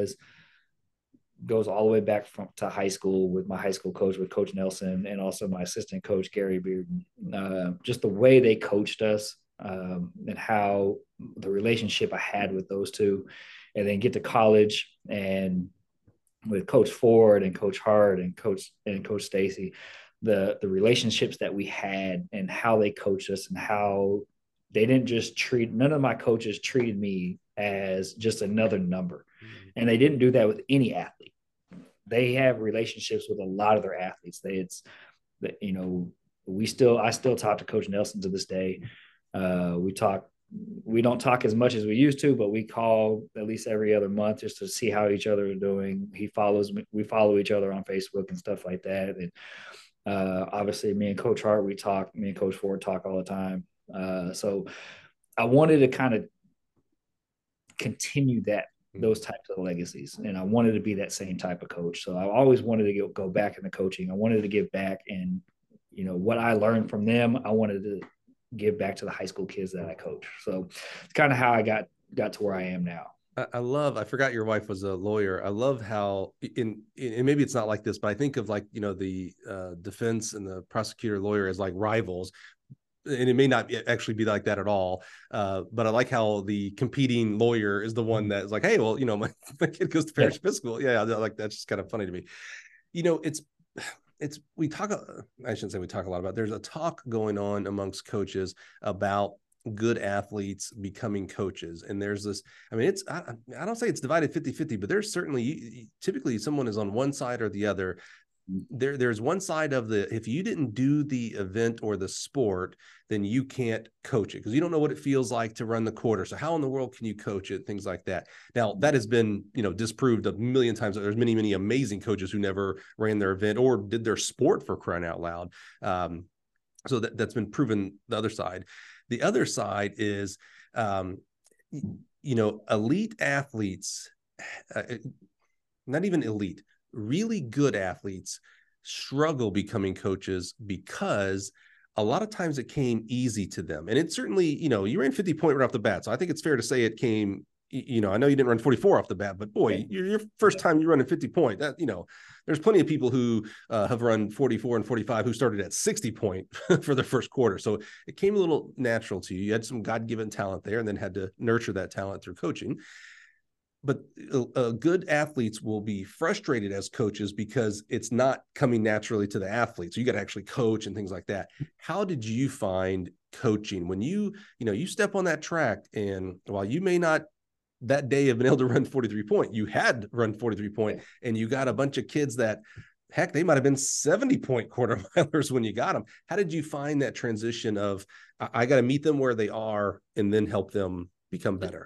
goes all the way back to high school with my high school coach, with Coach Nelson, and also my assistant coach, Gary Bearden. Just the way they coached us, and how the relationship I had with those two. And then get to college, and with Coach Ford and Coach Hart and Coach Stacy, the relationships that we had and how they coached us, and how they didn't just none of my coaches treated me as just another number. And they didn't do that with any athlete. They have relationships with a lot of their athletes. I still talk to Coach Nelson to this day. We don't talk as much as we used to, but we call at least every other month just to see how each other are doing. He follows me. We follow each other on Facebook and stuff like that. And obviously me and Coach Hart, me and Coach Ford talk all the time. So I wanted to kind of continue those types of legacies. And I wanted to be that same type of coach. So I always wanted to go back into coaching. I wanted to give back, and, what I learned from them, I wanted to give back to the high school kids that I coach. So it's kind of how I got to where I am now. I forgot your wife was a lawyer. I love how and maybe it's not like this, but I think of the defense and the prosecutor lawyer as like rivals. And it may not actually be like that at all. But I like how the competing lawyer is the one that's like, hey, well, my kid goes to Parish Episcopal. Yeah. Like, that's just kind of funny to me. We talk, I shouldn't say we talk a lot about, there's a talk going on amongst coaches about good athletes becoming coaches. And there's this, I don't say it's divided 50-50, but there's certainly, typically someone is on one side or the other. There's one side of if you didn't do the event or the sport, then you can't coach it, because you don't know what it feels like to run the quarter. So how in the world can you coach it? Things like that. Now that has been, disproved a million times. There's many, many amazing coaches who never ran their event or did their sport, for crying out loud. So that's been proven the other side. The other side is, elite athletes, not even elite, really good athletes struggle becoming coaches because a lot of times it came easy to them. And it certainly, you ran 50 point right off the bat. So I think it's fair to say it came, I know you didn't run 44 off the bat, but boy, your first time you running 50 point, that, there's plenty of people who have run 44 and 45 who started at 60 point for their first quarter. So it came a little natural to you. You had some God-given talent there, and then had to nurture that talent through coaching. But good athletes will be frustrated as coaches because it's not coming naturally to the athletes. So you got to actually coach and things like that. How did you find coaching when you step on that track, and while you may not that day have been able to run 43 point, you had run 43 point, and you got a bunch of kids that heck, they might've been 70-point quarter milers when you got them. How did you find that transition of, I got to meet them where they are and then help them become better?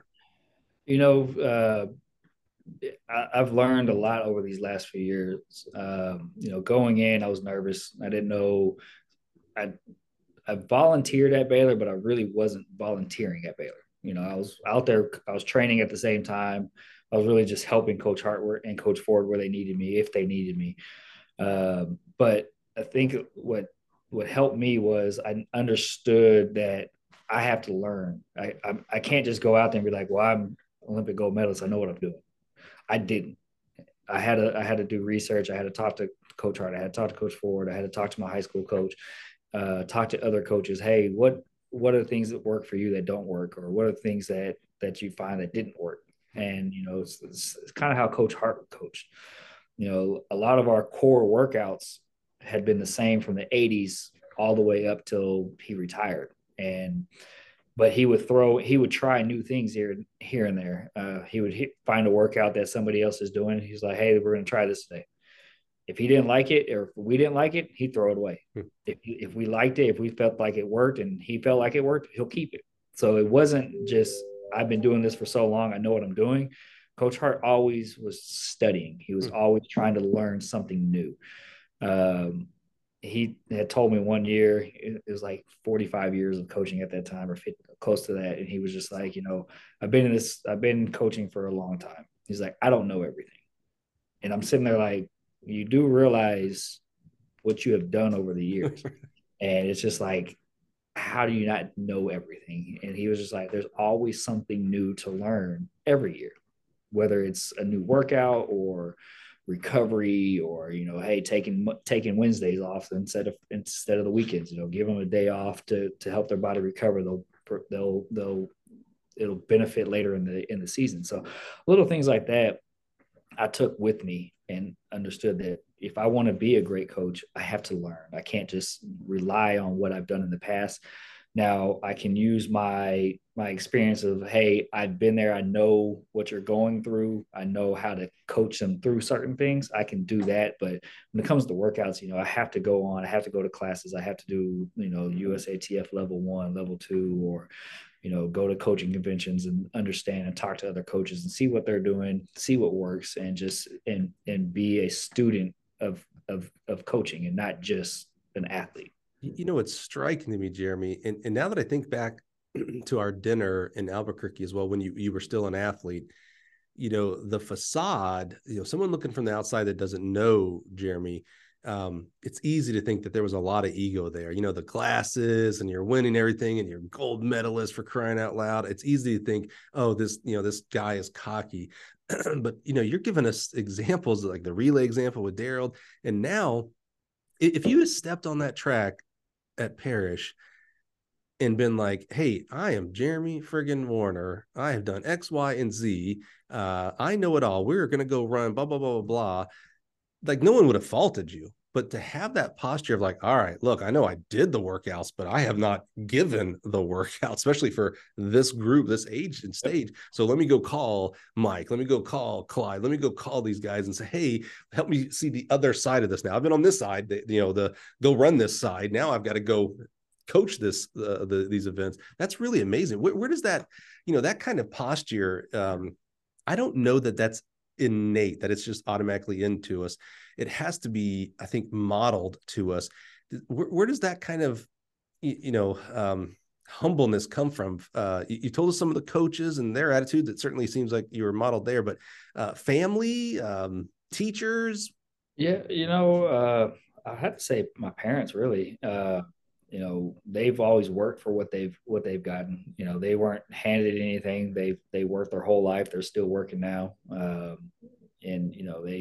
I've learned a lot over these last few years. Going in, I was nervous. I didn't know. I volunteered at Baylor, but I really wasn't volunteering at Baylor. I was out there. I was training at the same time. I was really just helping Coach Hartworth and Coach Ford where they needed me, if they needed me. But I think what helped me was I understood that I have to learn. I can't just go out there and be like, well, I'm Olympic gold medalist. I know what I'm doing. I didn't. I had to do research. I had to talk to Coach Hart. I had to talk to Coach Ford. I had to talk to my high school coach, talk to other coaches. Hey, what are the things that work for you that don't work? Or what are the things that you find that didn't work? And, it's kind of how Coach Hart coached. A lot of our core workouts had been the same from the 80s all the way up till he retired. But he would try new things here and there. He would find a workout that somebody else is doing. He's like, hey, we're going to try this today. If he didn't like it, or if we didn't like it, he'd throw it away. If we liked it, if we felt like it worked and he felt like it worked, he'll keep it. So it wasn't just, I've been doing this for so long, I know what I'm doing. Coach Hart always was studying. He was always trying to learn something new. He had told me one year, it was like 45 years of coaching at that time, or 50, close to that. And he was just like, I've been coaching for a long time. He's like, I don't know everything. And I'm sitting there like, you do realize what you have done over the years. And it's just like, how do you not know everything? And he was just like, there's always something new to learn every year, whether it's a new workout or recovery, or hey, taking Wednesdays off instead of the weekends. Give them a day off to help their body recover. It'll benefit later in the season. So little things like that I took with me and understood that if I want to be a great coach, I have to learn. I can't just rely on what I've done in the past. Now I can use my experience of, hey, I've been there. I know what you're going through. I know how to coach them through certain things. I can do that. But when it comes to workouts, I have to go on. I have to go to classes. I have to do, USATF level 1, level 2, or, go to coaching conventions and understand and talk to other coaches and see what they're doing, see what works, and just and be a student of coaching and not just an athlete. It's striking to me, Jeremy, and now that I think back to our dinner in Albuquerque as well, when you were still an athlete, the facade, someone looking from the outside that doesn't know Jeremy, it's easy to think that there was a lot of ego there, the glasses and you're winning everything and you're gold medalist for crying out loud. It's easy to think, oh, this guy is cocky. But, you're giving us examples like the relay example with Daryl. And now if you had stepped on that track at Parrish and been like, hey, I am Jeremy friggin' Warner. I have done X, Y, and Z. I know it all. We're going to go run blah, blah, blah, blah, blah. Like no one would have faulted you, but to have that posture of like, all right, look, I know I did the workouts, but I have not given the workout, especially for this group, this age and stage. So let me go call Mike. Let me go call Clyde. Let me go call these guys and say, hey, help me see the other side of this. Now I've been on this side, the go run this side. Now I've got to go coach these events. That's really amazing. Where does that, that kind of posture? I don't know that that's innate, that it's just automatically into us. It has to be, I think, modeled to us. Where does that kind of humbleness come from? You told us some of the coaches and their attitude. That certainly seems like you were modeled there, but family, teachers. Yeah, I have to say my parents really. They've always worked for what they've gotten. They weren't handed anything. They worked their whole life. They're still working now. And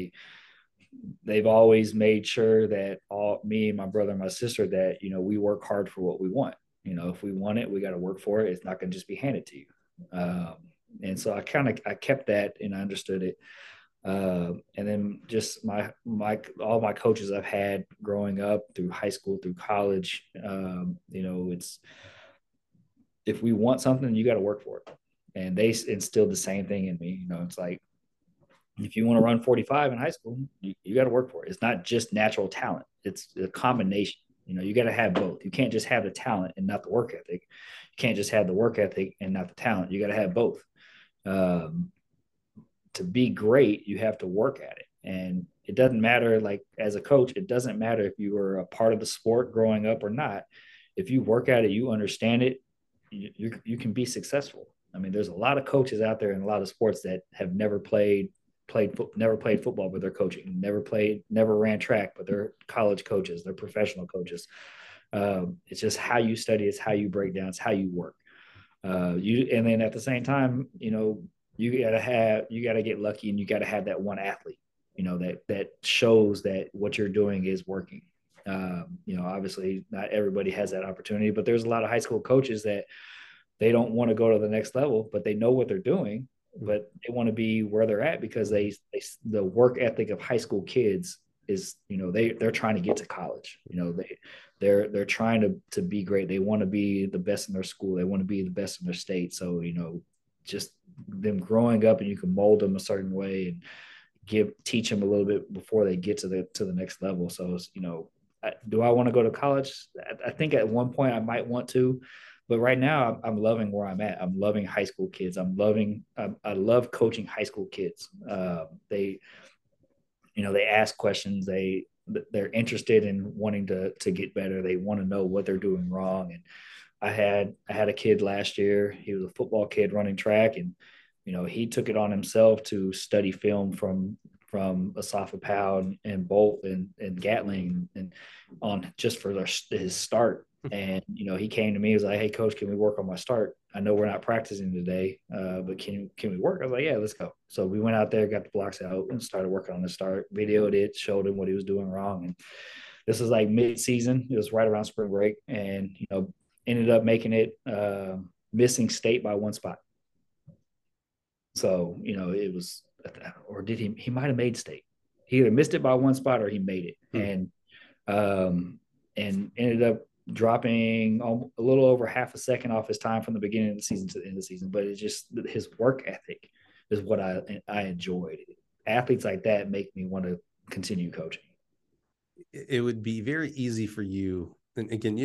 they've always made sure that me and my brother and my sister, that, we work hard for what we want. If we want it, we got to work for it. It's not going to just be handed to you. And so I kept that and I understood it. And then just all my coaches I've had growing up through high school, through college, it's, if we want something, you got to work for it. And they instilled the same thing in me. It's like, If you want to run 45 in high school, you got to work for it. It's not just natural talent. It's a combination. You got to have both. You can't just have the talent and not the work ethic. You can't just have the work ethic and not the talent. You got to have both. To be great, you have to work at it. And it doesn't matter, like as a coach, it doesn't matter if you were a part of the sport growing up or not. If you work at it, you understand it, you can be successful. I mean, there's a lot of coaches out there in a lot of sports that have never played football, but they're coaching, never ran track, but they're college coaches, they're professional coaches. It's just how you study, it's how you break down, it's how you work. And then at the same time, you gotta get lucky, and you gotta have that one athlete, that shows that what you're doing is working. Obviously not everybody has that opportunity, but there's a lot of high school coaches that they don't want to go to the next level, but they know what they're doing, but they want to be where they're at because the work ethic of high school kids is, they're trying to get to college. They're trying to be great. They want to be the best in their school. They want to be the best in their state. So, just them growing up, and you can mold them a certain way and teach them a little bit before they get to the next level. So, do I want to go to college? I think at one point I might want to, but right now I'm loving where I'm at. I'm loving high school kids. I love coaching high school kids. They ask questions. They're interested in wanting to get better. They want to know what they're doing wrong. And I had a kid last year. He was a football kid running track, and he took it on himself to study film from Asafa Powell and Bolt and Gatling and on just for his start. And he came to me. He was like, "Hey, coach, can we work on my start? I know we're not practicing today, but can we work?" I was like, "Yeah, let's go." So we went out there, got the blocks out, and started working on the start. Videoed it, showed him what he was doing wrong. And this was like mid-season. It was right around spring break, and ended up making it missing state by one spot. So it was, or did he might have made state. He either missed it by one spot or he made it, and ended up dropping a little over half a second off his time from the beginning of the season to the end of the season. But it's just his work ethic is what I enjoyed. Athletes like that make me want to continue coaching. It would be very easy for you. And again,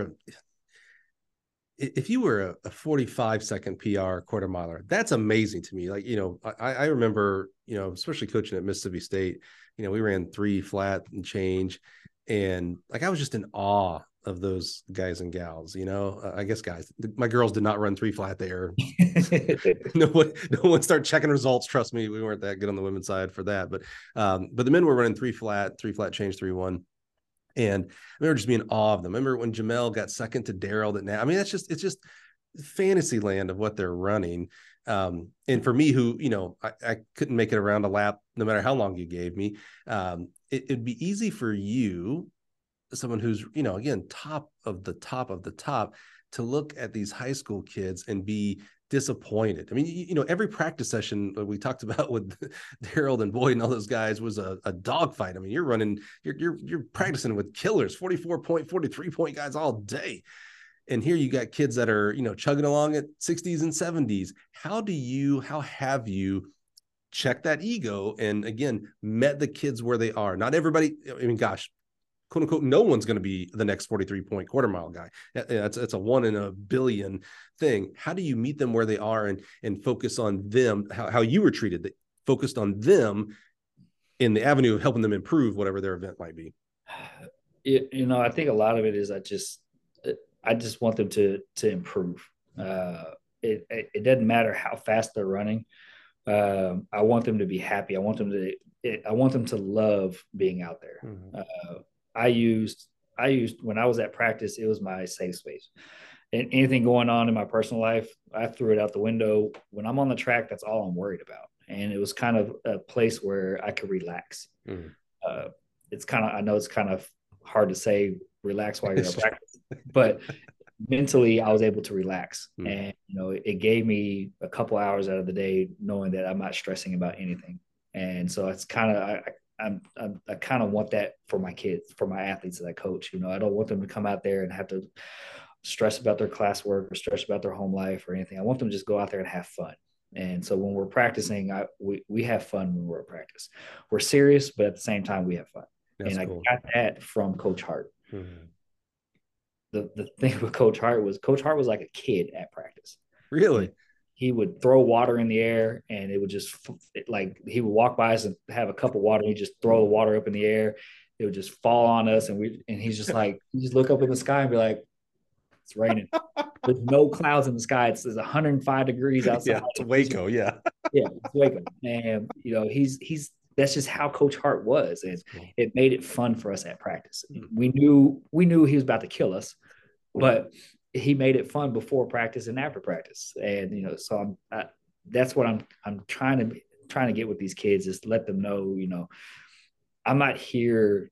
if you were a 45-second PR quarter miler, that's amazing to me. Like, I remember, especially coaching at Mississippi State, we ran 3 flat and change. And like, I was just in awe of those guys and gals, I guess guys, my girls did not run 3 flat there. no one started checking results. Trust me, we weren't that good on the women's side for that. But the men were running 3 flat change 3-1. And I remember just being in awe of them. I remember when Jamel got second to Daryl it's just fantasy land of what they're running. And for me, who, I couldn't make it around a lap, no matter how long you gave me, it'd be easy for you, someone who's, again, top of the top, to look at these high school kids and be disappointed. I mean, every practice session we talked about with Daryl and Boyd and all those guys was a dogfight. I mean, you're practicing with killers, 44-point, 43-point guys all day. And here you got kids that are, chugging along at 60s and 70s. How have you checked that ego and, again, met the kids where they are? Not everybody, I mean, gosh, quote unquote, no one's going to be the next 43-point quarter mile guy. It's a 1 in a billion thing. How do you meet them where they are and focus on them, how you were treated, focused on them in the avenue of helping them improve whatever their event might be? I think a lot of it is I just want them to improve. It doesn't matter how fast they're running. I want them to be happy. I want them to love being out there. Mm-hmm. I used when I was at practice, it was my safe space. And anything going on in my personal life, I threw it out the window. When I'm on the track, that's all I'm worried about. And it was kind of a place where I could relax. Mm-hmm. I know it's kind of hard to say relax while you're at practice, but mentally I was able to relax. Mm-hmm. And, it gave me a couple hours out of the day knowing that I'm not stressing about anything. And so it's kind of, I kind of want that for my kids, for my athletes that I coach. I don't want them to come out there and have to stress about their classwork or stress about their home life or anything. I want them to just go out there and have fun. And so when we're practicing, we have fun when we're at practice. We're serious, but at the same time, we have fun. That's and cool. I got that from Coach Hart. Mm-hmm. The thing with Coach Hart was like a kid at practice. Really? He would throw water in the air, and it would just like he would walk by us and have a cup of water. And he'd just throw the water up in the air. It would just fall on us, and he's just like, you just look up in the sky and be like, it's raining. With no clouds in the sky. It's 105 degrees outside. Yeah, it's Waco. Yeah, yeah, it's Waco. And he's that's just how Coach Hart was, and cool. It made it fun for us at practice. We knew he was about to kill us, but he made it fun before practice and after practice. And so that's what I'm trying to get with these kids, is let them know, I'm not here.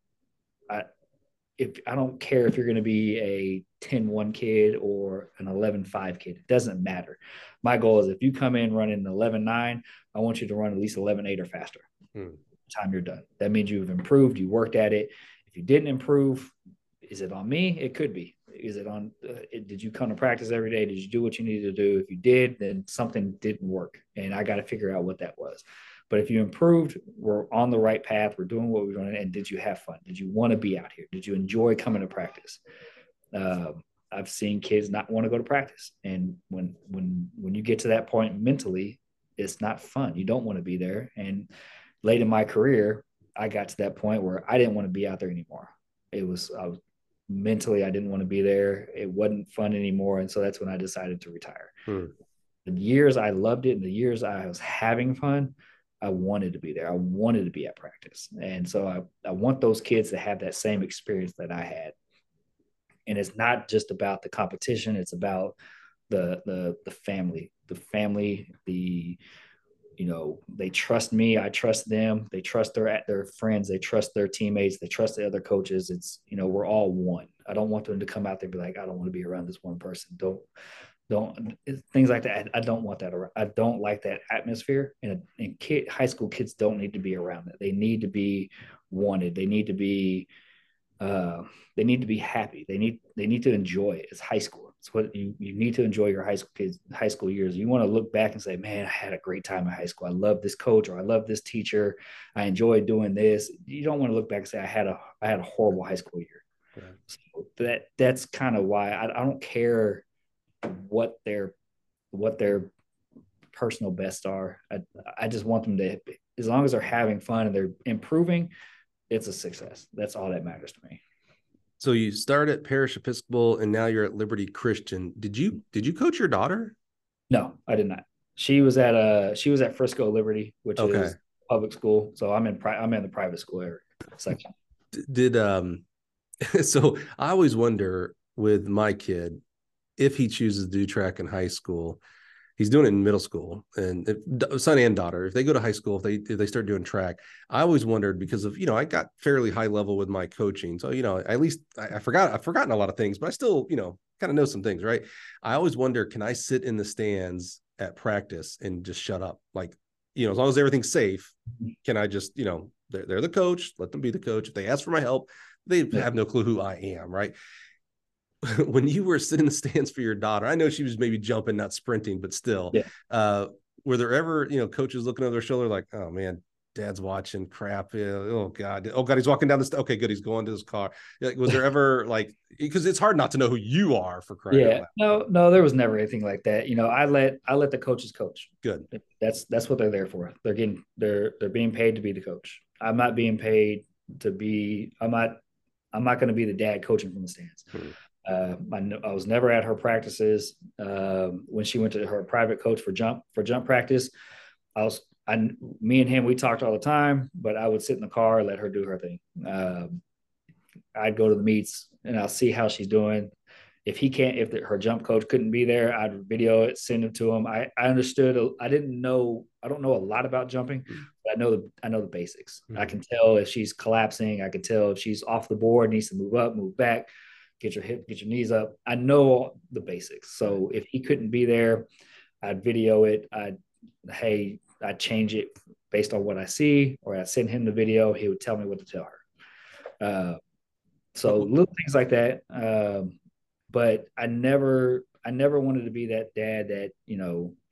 I don't care if you're going to be a 10-1 kid or an 11-5 kid. It doesn't matter. My goal is, if you come in running an 11-9, I want you to run at least 11-8 or faster. Time you're done. That means you've improved. You worked at it. If you didn't improve, is it on me? It could be. Is it on? Did you come to practice every day? Did you do what you needed to do? If you did, then something didn't work, and I got to figure out what that was. But if you improved, we're on the right path. We're doing what we're doing. And did you have fun? Did you want to be out here? Did you enjoy coming to practice? I've seen kids not want to go to practice. And when you get to that point mentally, it's not fun. You don't want to be there. And late in my career, I got to that point where I didn't want to be out there anymore. Mentally, I didn't want to be there. It wasn't fun anymore. And so that's when I decided to retire. The years I loved it, and the years I was having fun, I wanted to be there. I wanted to be at practice. And so I want those kids to have that same experience that I had. And it's not just about the competition. It's about the family, they trust me. I trust them. They trust their friends. They trust their teammates. They trust the other coaches. It's, we're all one. I don't want them to come out there and be like, I don't want to be around this one person. Don't things like that. I don't want that around. I don't like that atmosphere. And high school kids don't need to be around that. They need to be wanted. They need to be happy. They need to enjoy it. It's high school. It's what you need to enjoy your high school years. You want to look back and say, man, I had a great time in high school. I love this coach, or I love this teacher. I enjoyed doing this. You don't want to look back and say, I had a horrible high school year. Yeah. So that's kind of why I don't care what their personal bests are. I just want them to, as long as they're having fun and they're improving, it's a success. That's all that matters to me. So you started at Parish Episcopal and now you're at Liberty Christian. Did you coach your daughter? No, I did not. She was at Frisco Liberty, which is public school. So I'm in the private school area section. So I always wonder with my kid, if he chooses to do track in high school, he's doing it in middle school, and son and daughter, if they go to high school, if they start doing track, I always wondered, because of, I got fairly high level with my coaching. So, at least I've forgotten a lot of things, but I still, kind of know some things, right? I always wonder, can I sit in the stands at practice and just shut up? Like, as long as everything's safe, can I just, they're the coach, let them be the coach. If they ask for my help, they have no clue who I am, right? When you were sitting in the stands for your daughter, I know she was maybe jumping, not sprinting, but still, were there ever, coaches looking over their shoulder like, oh man, dad's watching, crap. Yeah. Oh God, he's walking down the okay, good. He's going to his car. Like, was there ever because it's hard not to know who you are for crying out loud. No, there was never anything like that. I let the coaches coach. Good. That's what they're there for. They're being paid to be the coach. I'm not being paid to be, I'm not going to be the dad coaching from the stands. I was never at her practices. When she went to her private coach for jump practice, me and him, we talked all the time, but I would sit in the car and let her do her thing. I'd go to the meets and I'll see how she's doing. If her jump coach couldn't be there, I'd video it, send it to him. I understood. I don't know a lot about jumping, but I know the basics. I can tell if she's collapsing. I can tell if she's off the board, needs to move up, move back. Get your knees up. I know the basics. So if he couldn't be there, I'd video it. I'd change it based on what I see, or I'd send him the video. He would tell me what to tell her. So little things like that. But I never wanted to be that dad that,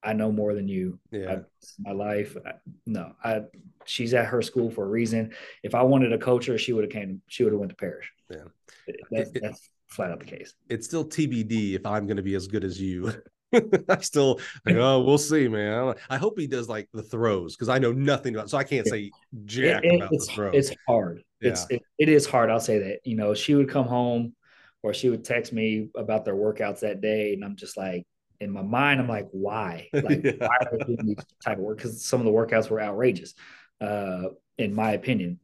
I know more than you. Yeah. My life. No, she's at her school for a reason. If I wanted to coach her, she would have went to Parrish. Yeah. That's flat out the case. It's still TBD if I'm going to be as good as you. I still like, oh, we'll see, man. I hope he does like the throws because I know nothing about, so I can't say jack about the throws. It's hard. Yeah. It is hard. I'll say that. You know, she would come home or she would text me about their workouts that day, and I'm just like, in my mind, I'm like, why? Like, Yeah. why are they doing these type of work? Because some of the workouts were outrageous, in my opinion.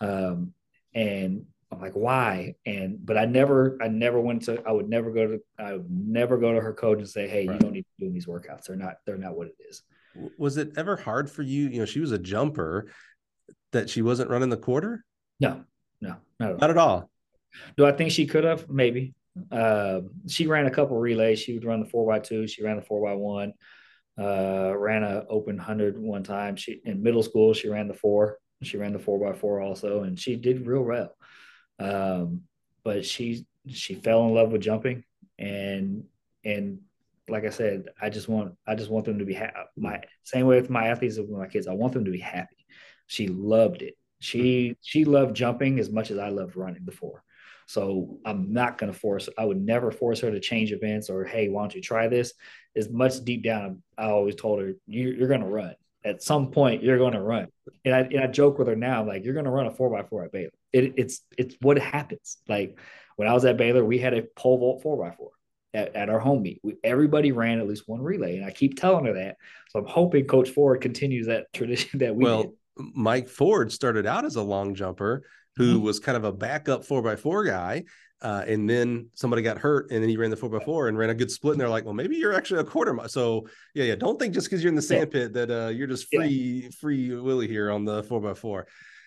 And I'm like, why? But I would never go to her coach and say, hey, Right. you don't need to do these workouts. They're not what it is. Was it ever hard for you? You know, she was a jumper that she wasn't running the quarter? No, not at all. Not at all. Do I think she could have? Maybe. She ran a couple relays. She would run the 4x2. She ran the 4x1. Ran a open 100 one time. She in middle school she ran the 4. She ran the 4x4 also, and she did real well. But she fell in love with jumping, and like I said, I just want them to be happy. My same way with my athletes with my kids. I want them to be happy. She loved it. She loved jumping as much as I loved running before. So I'm not going to force. I would never force her to change events or, hey, why don't you try this? As much deep down, I always told her, you're going to run. At some point, you're going to run. And I joke with her now, like, you're going to run a 4x4 at Baylor. It's what happens. Like when I was at Baylor, we had a pole vault 4x4 at our home meet. Everybody ran at least one relay, and I keep telling her that. So I'm hoping Coach Ford continues that tradition that we did. Mike Ford started out as a long jumper who was kind of a backup 4x4 guy. And then somebody got hurt, and then he ran the 4x4 and ran a good split. And they're like, well, maybe you're actually a quarter mile. So yeah. Don't think just because you're in the sand pit that you're just free Willie here on the 4x4.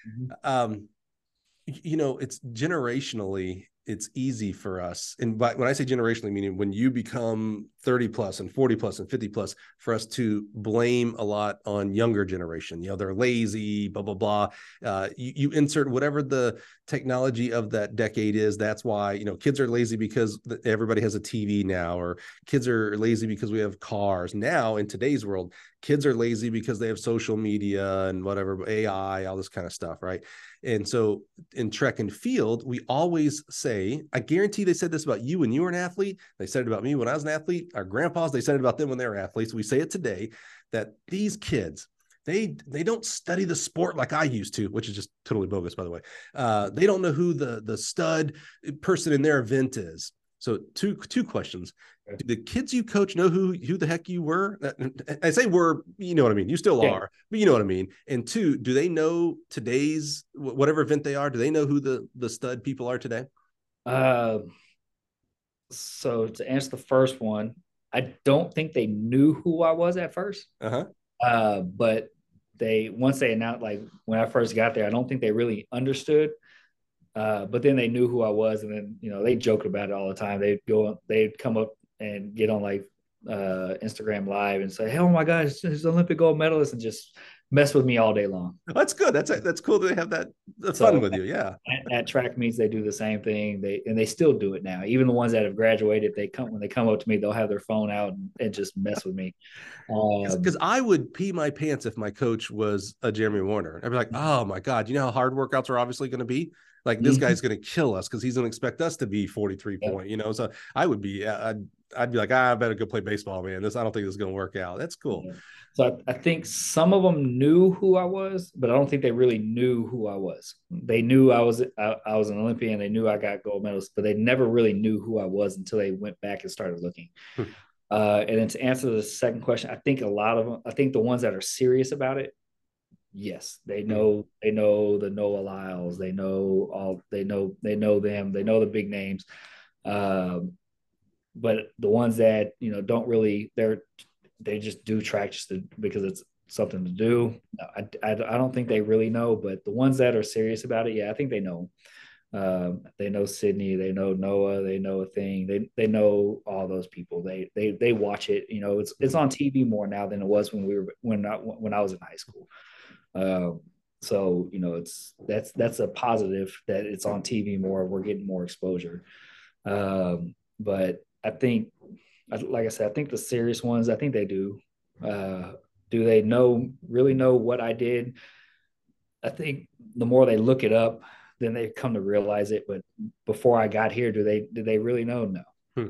You know, it's generationally, it's easy for us. And when I say generationally, meaning when you become 30 plus and 40 plus and 50 plus, for us to blame a lot on younger generation. You know, they're lazy, blah, blah, blah. You insert whatever the technology of that decade is. That's why, you know, kids are lazy because everybody has a TV now, or kids are lazy because we have cars. Now in today's world, kids are lazy because they have social media and whatever, AI, all this kind of stuff, right? And so in track and field, we always say, I guarantee they said this about you when you were an athlete. They said it about me when I was an athlete. Our grandpas, they said it about them when they were athletes. We say it today, that these kids, they don't study the sport like I used to, which is just totally bogus, by the way. They don't know who the stud person in their event is. So two questions. Do the kids you coach know who the heck you were? I say were, you know what I mean? You still are, but you know what I mean. And two, do they know today's, whatever event they are, do they know who the stud people are today? So to answer the first one, I don't think they knew who I was at first. But once they announced, like when I first got there, I don't think they really understood. But then they knew who I was, and then, you know, they joked about it all the time. They'd come up and get on like Instagram Live and say, hey, oh my gosh, he's an Olympic gold medalist, and just mess with me all day long. That's good. That's cool that they have that fun with you. Yeah. At track meets, they do the same thing. They still do it now. Even the ones that have graduated, when they come up to me, they'll have their phone out and just mess with me. Because I would pee my pants if my coach was a Jeremy Warner. I'd be like, oh my God, you know how hard workouts are obviously going to be? Like, this guy's going to kill us because he's going to expect us to be 43 point, you know? So I would be, I'd be like, I better go play baseball, man. I don't think this is going to work out. That's cool. Yeah. So I think some of them knew who I was, but I don't think they really knew who I was. They knew I was an Olympian. They knew I got gold medals, but they never really knew who I was until they went back and started looking. And then to answer the second question, I think the ones that are serious about it, yes, they know the Noah Lyles, they know them, they know the big names. But the ones that, you know, don't really, they just do track because it's something to do. I don't think they really know, but the ones that are serious about it, yeah, I think they know. They know Sydney, they know Noah, they know a thing. They know all those people. They watch it. You know, it's on TV more now than it was when I was in high school. So, you know, that's a positive that it's on TV more. We're getting more exposure. But I think, like I said, I think the serious ones, I think they do. Do they really know what I did? I think the more they look it up, then they come to realize it. But before I got here, did they really know? No.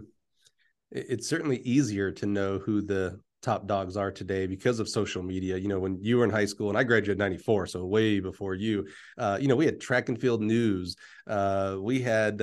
It's certainly easier to know who the top dogs are today because of social media. When you were in high school, and I graduated in 94, so way before you, we had track and field news. We had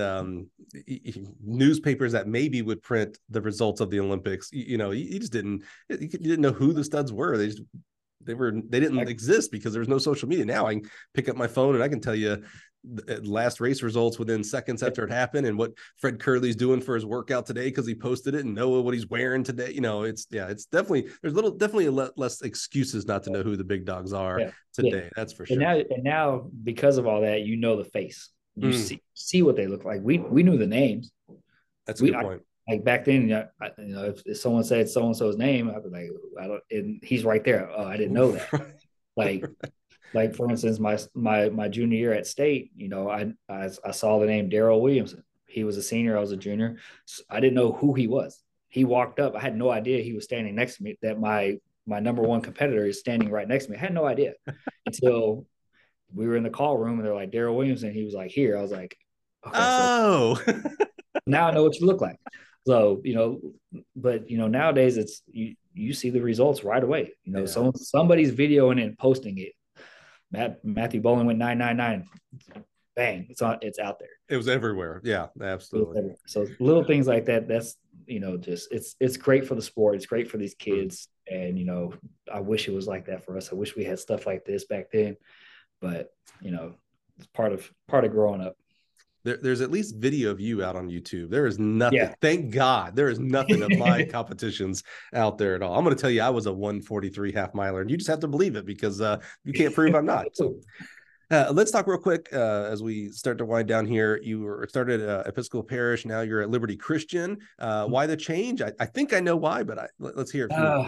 newspapers that maybe would print the results of the Olympics. You just didn't know who the studs were. They didn't exist because there was no social media. Now I can pick up my phone and I can tell you the last race results within seconds after it happened, and what Fred Curley's doing for his workout today because he posted it, and know what he's wearing today. It's definitely, there's definitely less excuses not to know who the big dogs are today. Yeah. That's for sure. And now because of all that, the face. You see what they look like. We knew the names. That's a good point. Like back then, if someone said so and so's name, I'd be like, I don't. And he's right there. Oh, I didn't know that. Like for instance, my junior year at State, I saw the name Darrell Williamson. He was a senior. I was a junior. So I didn't know who he was. He walked up. I had no idea he was standing next to me. That my number one competitor is standing right next to me. I had no idea until we were in the call room and they're like, Darrell Williamson. He was like, here. I was like, okay, oh. So now I know what you look like. So, but nowadays it's you see the results right away. So somebody's videoing and posting it. Matthew Boland went 999. Bang! It's out there. It was everywhere. Yeah, absolutely. So little things like that. That's just it's great for the sport. It's great for these kids. And I wish it was like that for us. I wish we had stuff like this back then. But it's part of growing up. There's at least video of you out on YouTube. There is nothing. Yeah. Thank God there is nothing of my competitions out there at all. I'm going to tell you, I was a 1:43 half miler, and you just have to believe it because you can't prove I'm not. So let's talk real quick as we start to wind down here. You started Episcopal Parish. Now you're at Liberty Christian. Why the change? I think I know why, but let's hear it from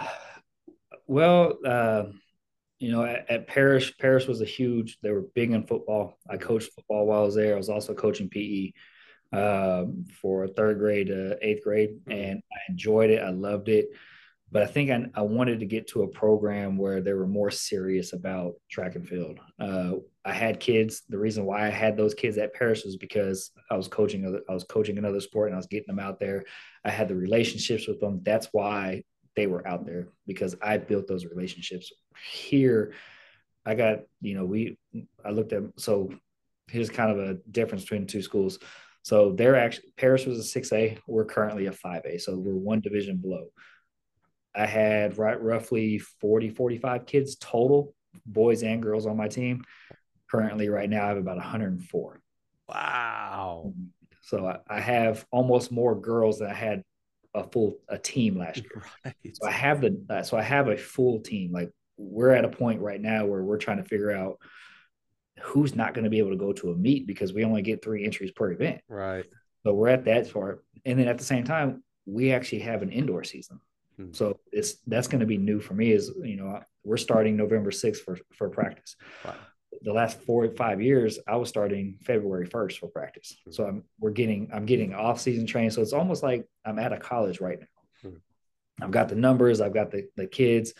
you. At Parish was they were big in football. I coached football while I was there. I was also coaching PE for 3rd grade to 8th grade, and I enjoyed it. I loved it. But I think I wanted to get to a program where they were more serious about track and field. I had kids. The reason why I had those kids at Parish was because I was coaching another sport and I was getting them out there. I had the relationships with them. That's why they were out there, because I built those relationships. Here, I got, I looked at, so here's kind of a difference between the two schools. So Parish was a 6A. We're currently a 5A. So we're one division below. I had roughly 40, 45 kids total, boys and girls on my team. Currently right now I have about 104. Wow. So I have almost more girls than I had a team last year. Right. So I have a full team. Like, we're at a point right now where we're trying to figure out who's not going to be able to go to a meet because we only get 3 entries per event. Right. So we're at that part. And then at the same time, we actually have an indoor season. So that's going to be new for me. Is we're starting November 6th for practice. Wow. The last 4 or 5 years, I was starting February 1st for practice. So I'm getting off-season training. So it's almost like I'm at a college right now. I've got the numbers. I've got the kids.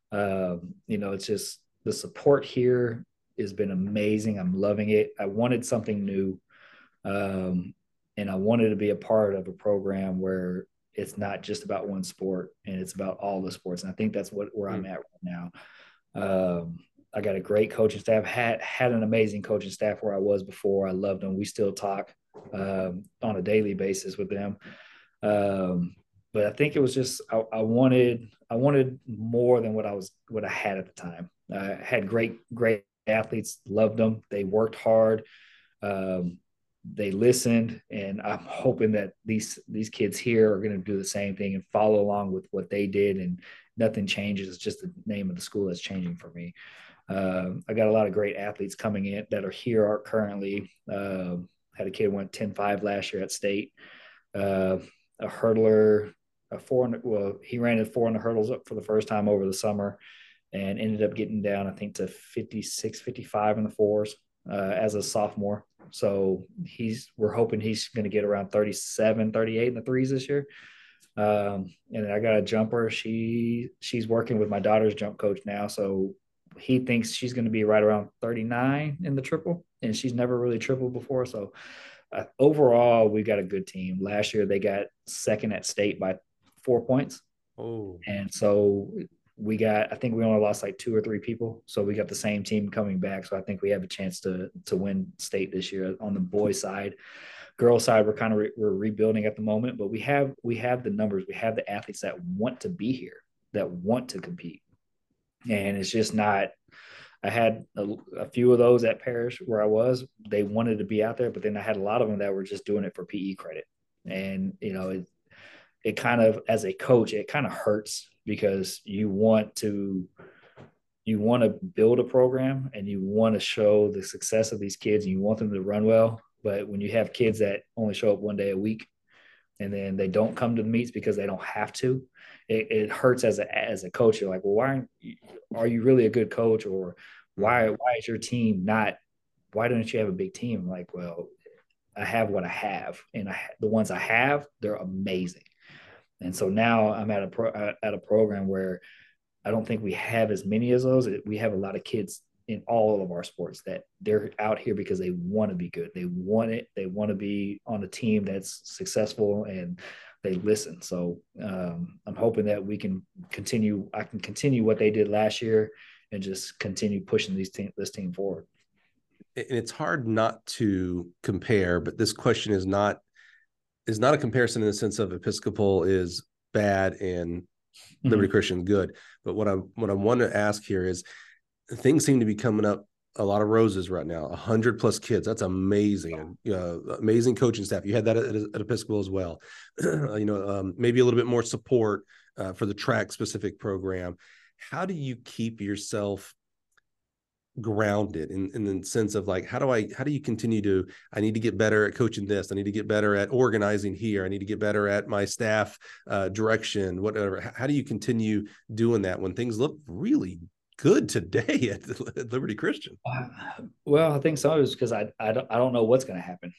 It's just the support here has been amazing. I'm loving it. I wanted something new. And I wanted to be a part of a program where it's not just about one sport and it's about all the sports. And I think that's where I'm at right now. I got a great coaching staff, had an amazing coaching staff where I was before. I loved them. We still talk on a daily basis with them. But I think it was just, I wanted more than what I had at the time. I had great athletes, loved them. They worked hard. They listened, and I'm hoping that these kids here are going to do the same thing and follow along with what they did, and nothing changes. It's just the name of the school that's changing for me. I got a lot of great athletes coming in that are here currently. Had a kid who went 10.5 last year at State. A hurdler, he ran at 400 hurdles up for the first time over the summer and ended up getting down, I think, to 56, 55 in the 4s as a sophomore. So we're hoping he's going to get around 37, 38 in the 3s this year. And I got a jumper. She's working with my daughter's jump coach now, so he thinks she's going to be right around 39 in the triple, and she's never really tripled before. So overall, we got a good team. Last year, they got second at state by 4 points. Oh, And so I think we only lost like 2 or 3 people. So we got the same team coming back. So I think we have a chance to win state this year on the boys side. Girls side, we're rebuilding at the moment, but we have the numbers. We have the athletes that want to be here, that want to compete. And it's just not, I had a few of those at Parrish where I was, they wanted to be out there, but then I had a lot of them that were just doing it for PE credit. And, it kind of, as a coach, it kind of hurts because you want to build a program and you want to show the success of these kids and you want them to run well. But when you have kids that only show up one day a week and then they don't come to the meets because they don't have to, it hurts as a coach. You're like, well, are you really a good coach? Or why is your team not, why don't you have a big team? I'm like, well, I have what I have, and the ones I have, they're amazing. And so now I'm at a program where I don't think we have as many as those. We have a lot of kids in all of our sports that they're out here because they want to be good. They want it. They want to be on a team that's successful and they listen. So I'm hoping that we can continue. I can continue what they did last year and just continue pushing this team forward. And it's hard not to compare, but this question is not a comparison in the sense of Episcopal is bad and Liberty Christian good. But what I want to ask here is, things seem to be coming up a lot of roses right now. 100+ kids. That's amazing. Amazing coaching staff. You had that at Episcopal as well. Maybe a little bit more support for the track specific program. How do you keep yourself grounded in the sense of like, how do you continue to, I need to get better at coaching this, I need to get better at organizing here, I need to get better at my staff direction, whatever. How do you continue doing that when things look really good today at Liberty Christian? Well, I think some of it is because I don't know what's going to happen.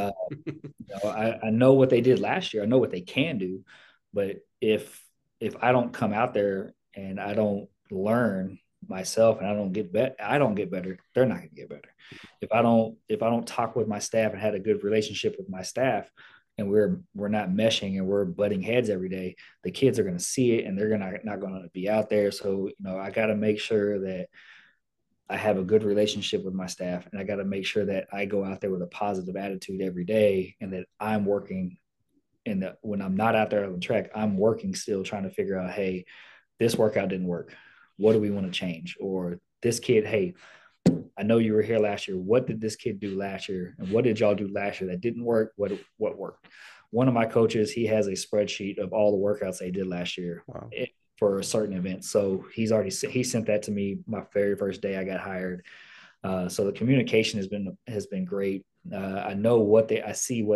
I know what they did last year. I know what they can do, but if I don't come out there and I don't learn myself and I don't get better, they're not going to get better. If I don't talk with my staff and had a good relationship with my staff, and we're not meshing and we're butting heads every day, the kids are going to see it and they're not going to be out there. So, I got to make sure that I have a good relationship with my staff, and I got to make sure that I go out there with a positive attitude every day, and that I'm working, and that when I'm not out there on the track, I'm working still trying to figure out, hey, this workout didn't work. What do we want to change? Or this kid, hey, I know you were here last year. What did this kid do last year? And what did y'all do last year that didn't work? What worked? One of my coaches, he has a spreadsheet of all the workouts they did last year. Wow. For a certain event. So he sent that to me my very first day I got hired. So the communication has been great. I know I think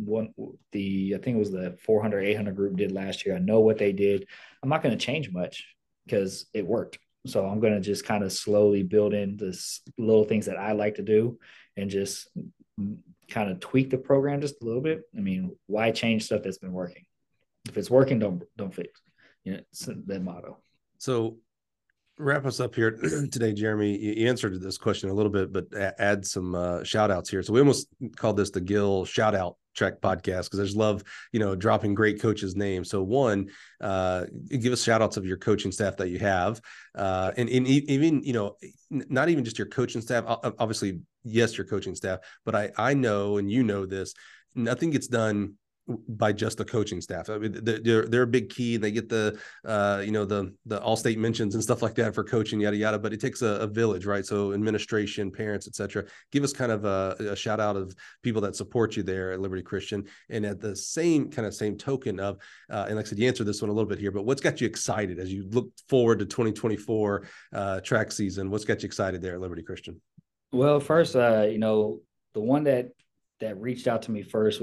it was the 400, 800 group did last year. I know what they did. I'm not going to change much because it worked. So I'm going to just kind of slowly build in this little things that I like to do and just kind of tweak the program just a little bit. I mean, why change stuff that's been working? If it's working, don't fix. It's that motto. So wrap us up here today, Jeremy. You answered this question a little bit, but add some shout outs here. So we almost called this the Gill shout out track podcast because I just love, dropping great coaches' names. So one, give us shout outs of your coaching staff that you have. And even, not even just your coaching staff, obviously, yes, your coaching staff, but I know, and this, nothing gets done by just the coaching staff. I mean, they're a big key. They get the all-state mentions and stuff like that for coaching, yada yada. But it takes a village, right? So administration, parents, etc. Give us kind of a shout out of people that support you there at Liberty Christian, and at the same token of, and like I said, you answered this one a little bit here, but what's got you excited as you look forward to 2024 track season? What's got you excited there at Liberty Christian? Well, first, the one that reached out to me first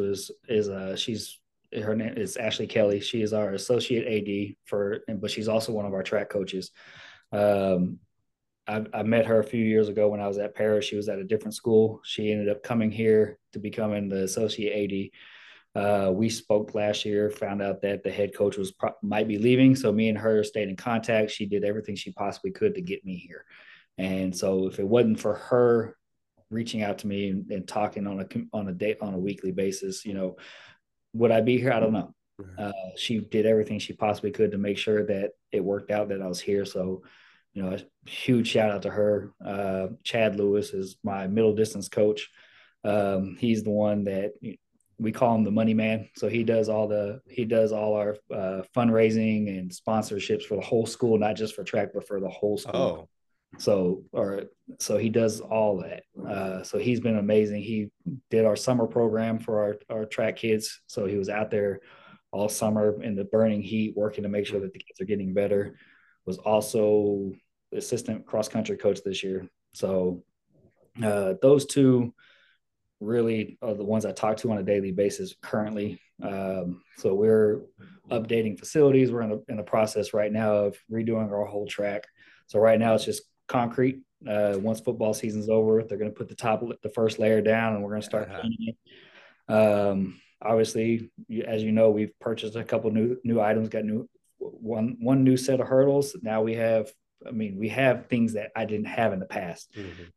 her name is Ashley Kelly. She is our associate AD but she's also one of our track coaches. I met her a few years ago when I was at Parrish. She was at a different school. She ended up coming here to becoming the associate We spoke last year, found out that the head coach might be leaving. So me and her stayed in contact. She did everything she possibly could to get me here. And so if it wasn't for her reaching out to me and talking on a weekly basis, would I be here? I don't know. She did everything she possibly could to make sure that it worked out, that I was here. So, a huge shout out to her. Chad Lewis is my middle distance coach. He's the one that we call him the money man. So he does all our fundraising and sponsorships for the whole school, not just for track, but for the whole school. So he does all that. So he's been amazing. He did our summer program for our track kids. So he was out there all summer in the burning heat, working to make sure that the kids are getting better. Was also the assistant cross country coach this year. So those two really are the ones I talk to on a daily basis currently. So we're updating facilities. We're in the process right now of redoing our whole track. So right now it's just concrete. Once football season's over, they're going to put the first layer down, and we're going to start cleaning it. Obviously, as you know, we've purchased a couple new items, got one new set of hurdles. Now we have things that I didn't have in the past.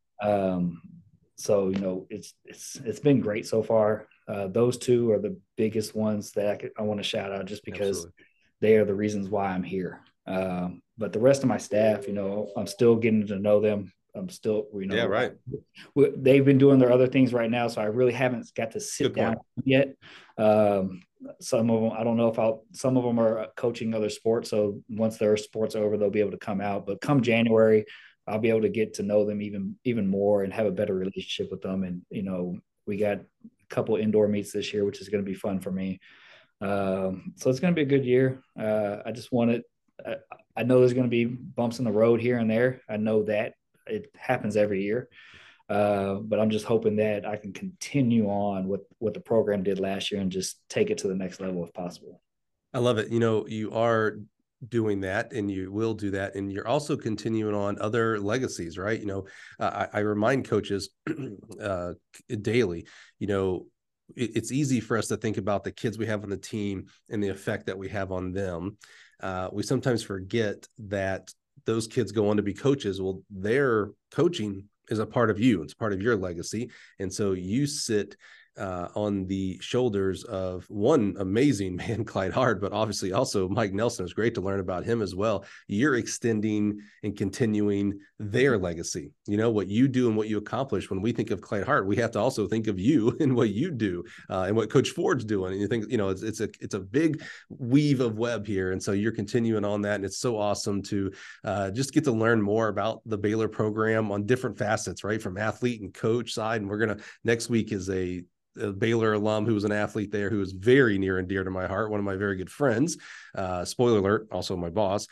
So it's been great so far. Those two are the biggest ones that I want to shout out, just because they are the reasons why I'm here. But the rest of my staff, I'm still getting to know them. I'm still, they've been doing their other things right now, so I really haven't got to sit down yet. Some of them, I don't know if some of them are coaching other sports. So once their sport's over, they'll be able to come out. But come January, I'll be able to get to know them even more and have a better relationship with them. And, we got a couple indoor meets this year, which is going to be fun for me. So it's going to be a good year. I know there's going to be bumps in the road here and there. I know that it happens every year. But I'm just hoping that I can continue on with what the program did last year and just take it to the next level if possible. I love it. You are doing that, and you will do that, and you're also continuing on other legacies, right? I remind coaches daily, it's easy for us to think about the kids we have on the team and the effect that we have on them. We sometimes forget that those kids go on to be coaches. Well, their coaching is a part of you. It's part of your legacy. And so you sit on the shoulders of one amazing man, Clyde Hart, but obviously also Mike Nelson. It's great to learn about him as well. You're extending and continuing their legacy. What you do and what you accomplish. When we think of Clyde Hart, we have to also think of you and what you do and what Coach Ford's doing. And you think, it's a big weave of web here. And so you're continuing on that. And it's so awesome to just get to learn more about the Baylor program on different facets, right? From athlete and coach side. And next week is a Baylor alum who was an athlete there, who is very near and dear to my heart, one of my very good friends. Spoiler alert, also my boss.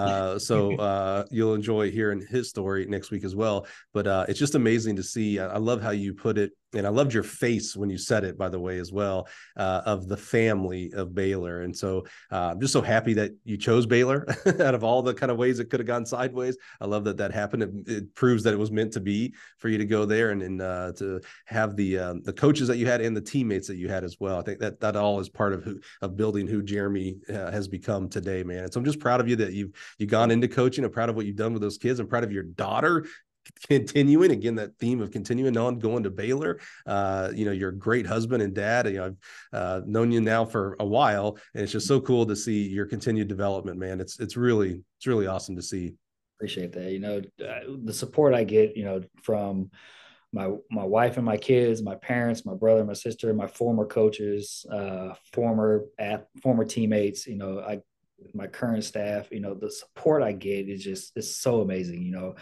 So you'll enjoy hearing his story next week as well. But it's just amazing to see. I love how you put it. And I loved your face when you said it, by the way, as well, of the family of Baylor. And so I'm just so happy that you chose Baylor out of all the kind of ways it could have gone sideways. I love that happened. It proves that it was meant to be for you to go there and to have the coaches that you had and the teammates that you had as well. I think that all is part of building who Jeremy has become today, man. And so I'm just proud of you that you've gone into coaching. I'm proud of what you've done with those kids. I'm proud of your daughter continuing, again, that theme of continuing on, going to Baylor. You're a great husband and dad. I've known you now for a while, and it's just so cool to see your continued development, man. It's really awesome to see. Appreciate that. The support I get, from my wife and my kids, my parents, my brother, my sister, my former coaches, former teammates, my current staff, the support I get is so amazing.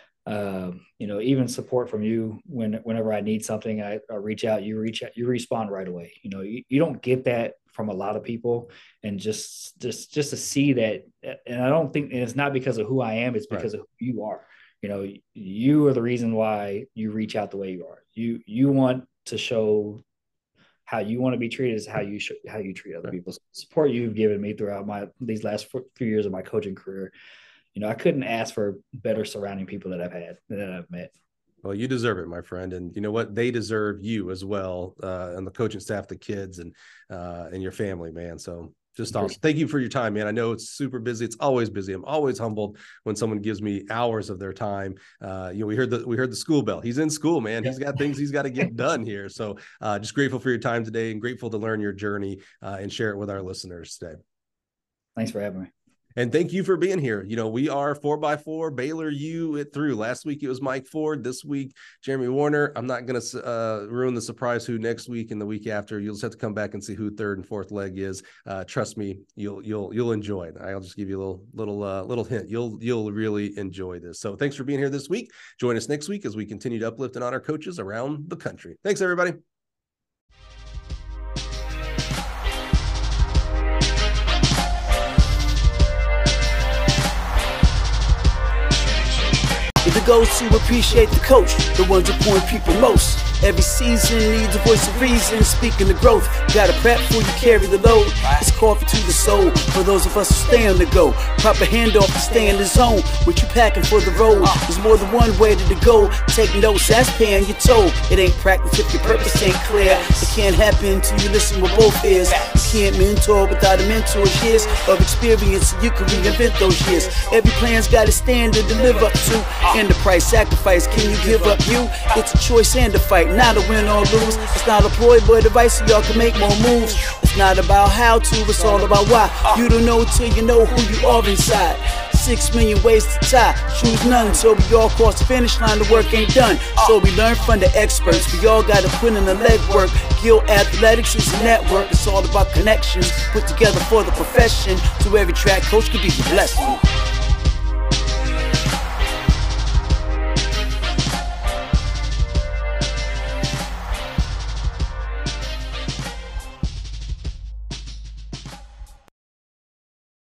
Even support from you whenever I need something, I reach out, you respond right away. You don't get that from a lot of people, and just to see that. And I don't think, and it's not because of who I am, it's because of who you are. You are the reason why you reach out the way you are. You want to show how you want to be treated is how you treat other people. So the support you've given me throughout these last few years of my coaching career, I couldn't ask for better surrounding people that I've met. Well, you deserve it, my friend. And you know what? They deserve you as well, and the coaching staff, the kids, and your family, man. So just awesome. Thank you for your time, man. I know it's super busy. It's always busy. I'm always humbled when someone gives me hours of their time. We heard the school bell. He's in school, man. He's got things he's got to get done here. So just grateful for your time today, and grateful to learn your journey and share it with our listeners today. Thanks for having me. And thank you for being here. We are 4x4 Baylor U it through. Last week it was Mike Ford. This week, Jeremy Warner. I'm not going to ruin the surprise who next week and the week after. You'll just have to come back and see who third and fourth leg is. Trust me, you'll enjoy it. I'll just give you a little hint. You'll really enjoy this. So thanks for being here this week. Join us next week as we continue to uplift and honor coaches around the country. Thanks, everybody. The goals to appreciate the coach, the ones that point people most. Every season needs a voice of reason, speaking of growth. Gotta prep before you carry the load. It's coffee to the soul, for those of us who stay on the go. Proper handoff to stay in the zone. What you packing for the road? There's more than one way to go. Take notes, that's paying your toll. It ain't practice if your purpose ain't clear. It can't happen till you listen with both ears. You can't mentor without a mentor's years of experience, so you can reinvent those years. Every plan's got a standard to live up to, and the price sacrifice. Can you give up you? It's a choice and a fight, not a win or lose. It's not a ploy but advice so y'all can make more moves. It's not about how to, it's all about why. You don't know till you know who you are inside. 6 million ways to tie, choose none. So we all cross the finish line, the work ain't done. So we learn from the experts, we all gotta put in the legwork. Gill Athletics is a network, it's all about connections put together for the profession. So every track coach could be your blessing.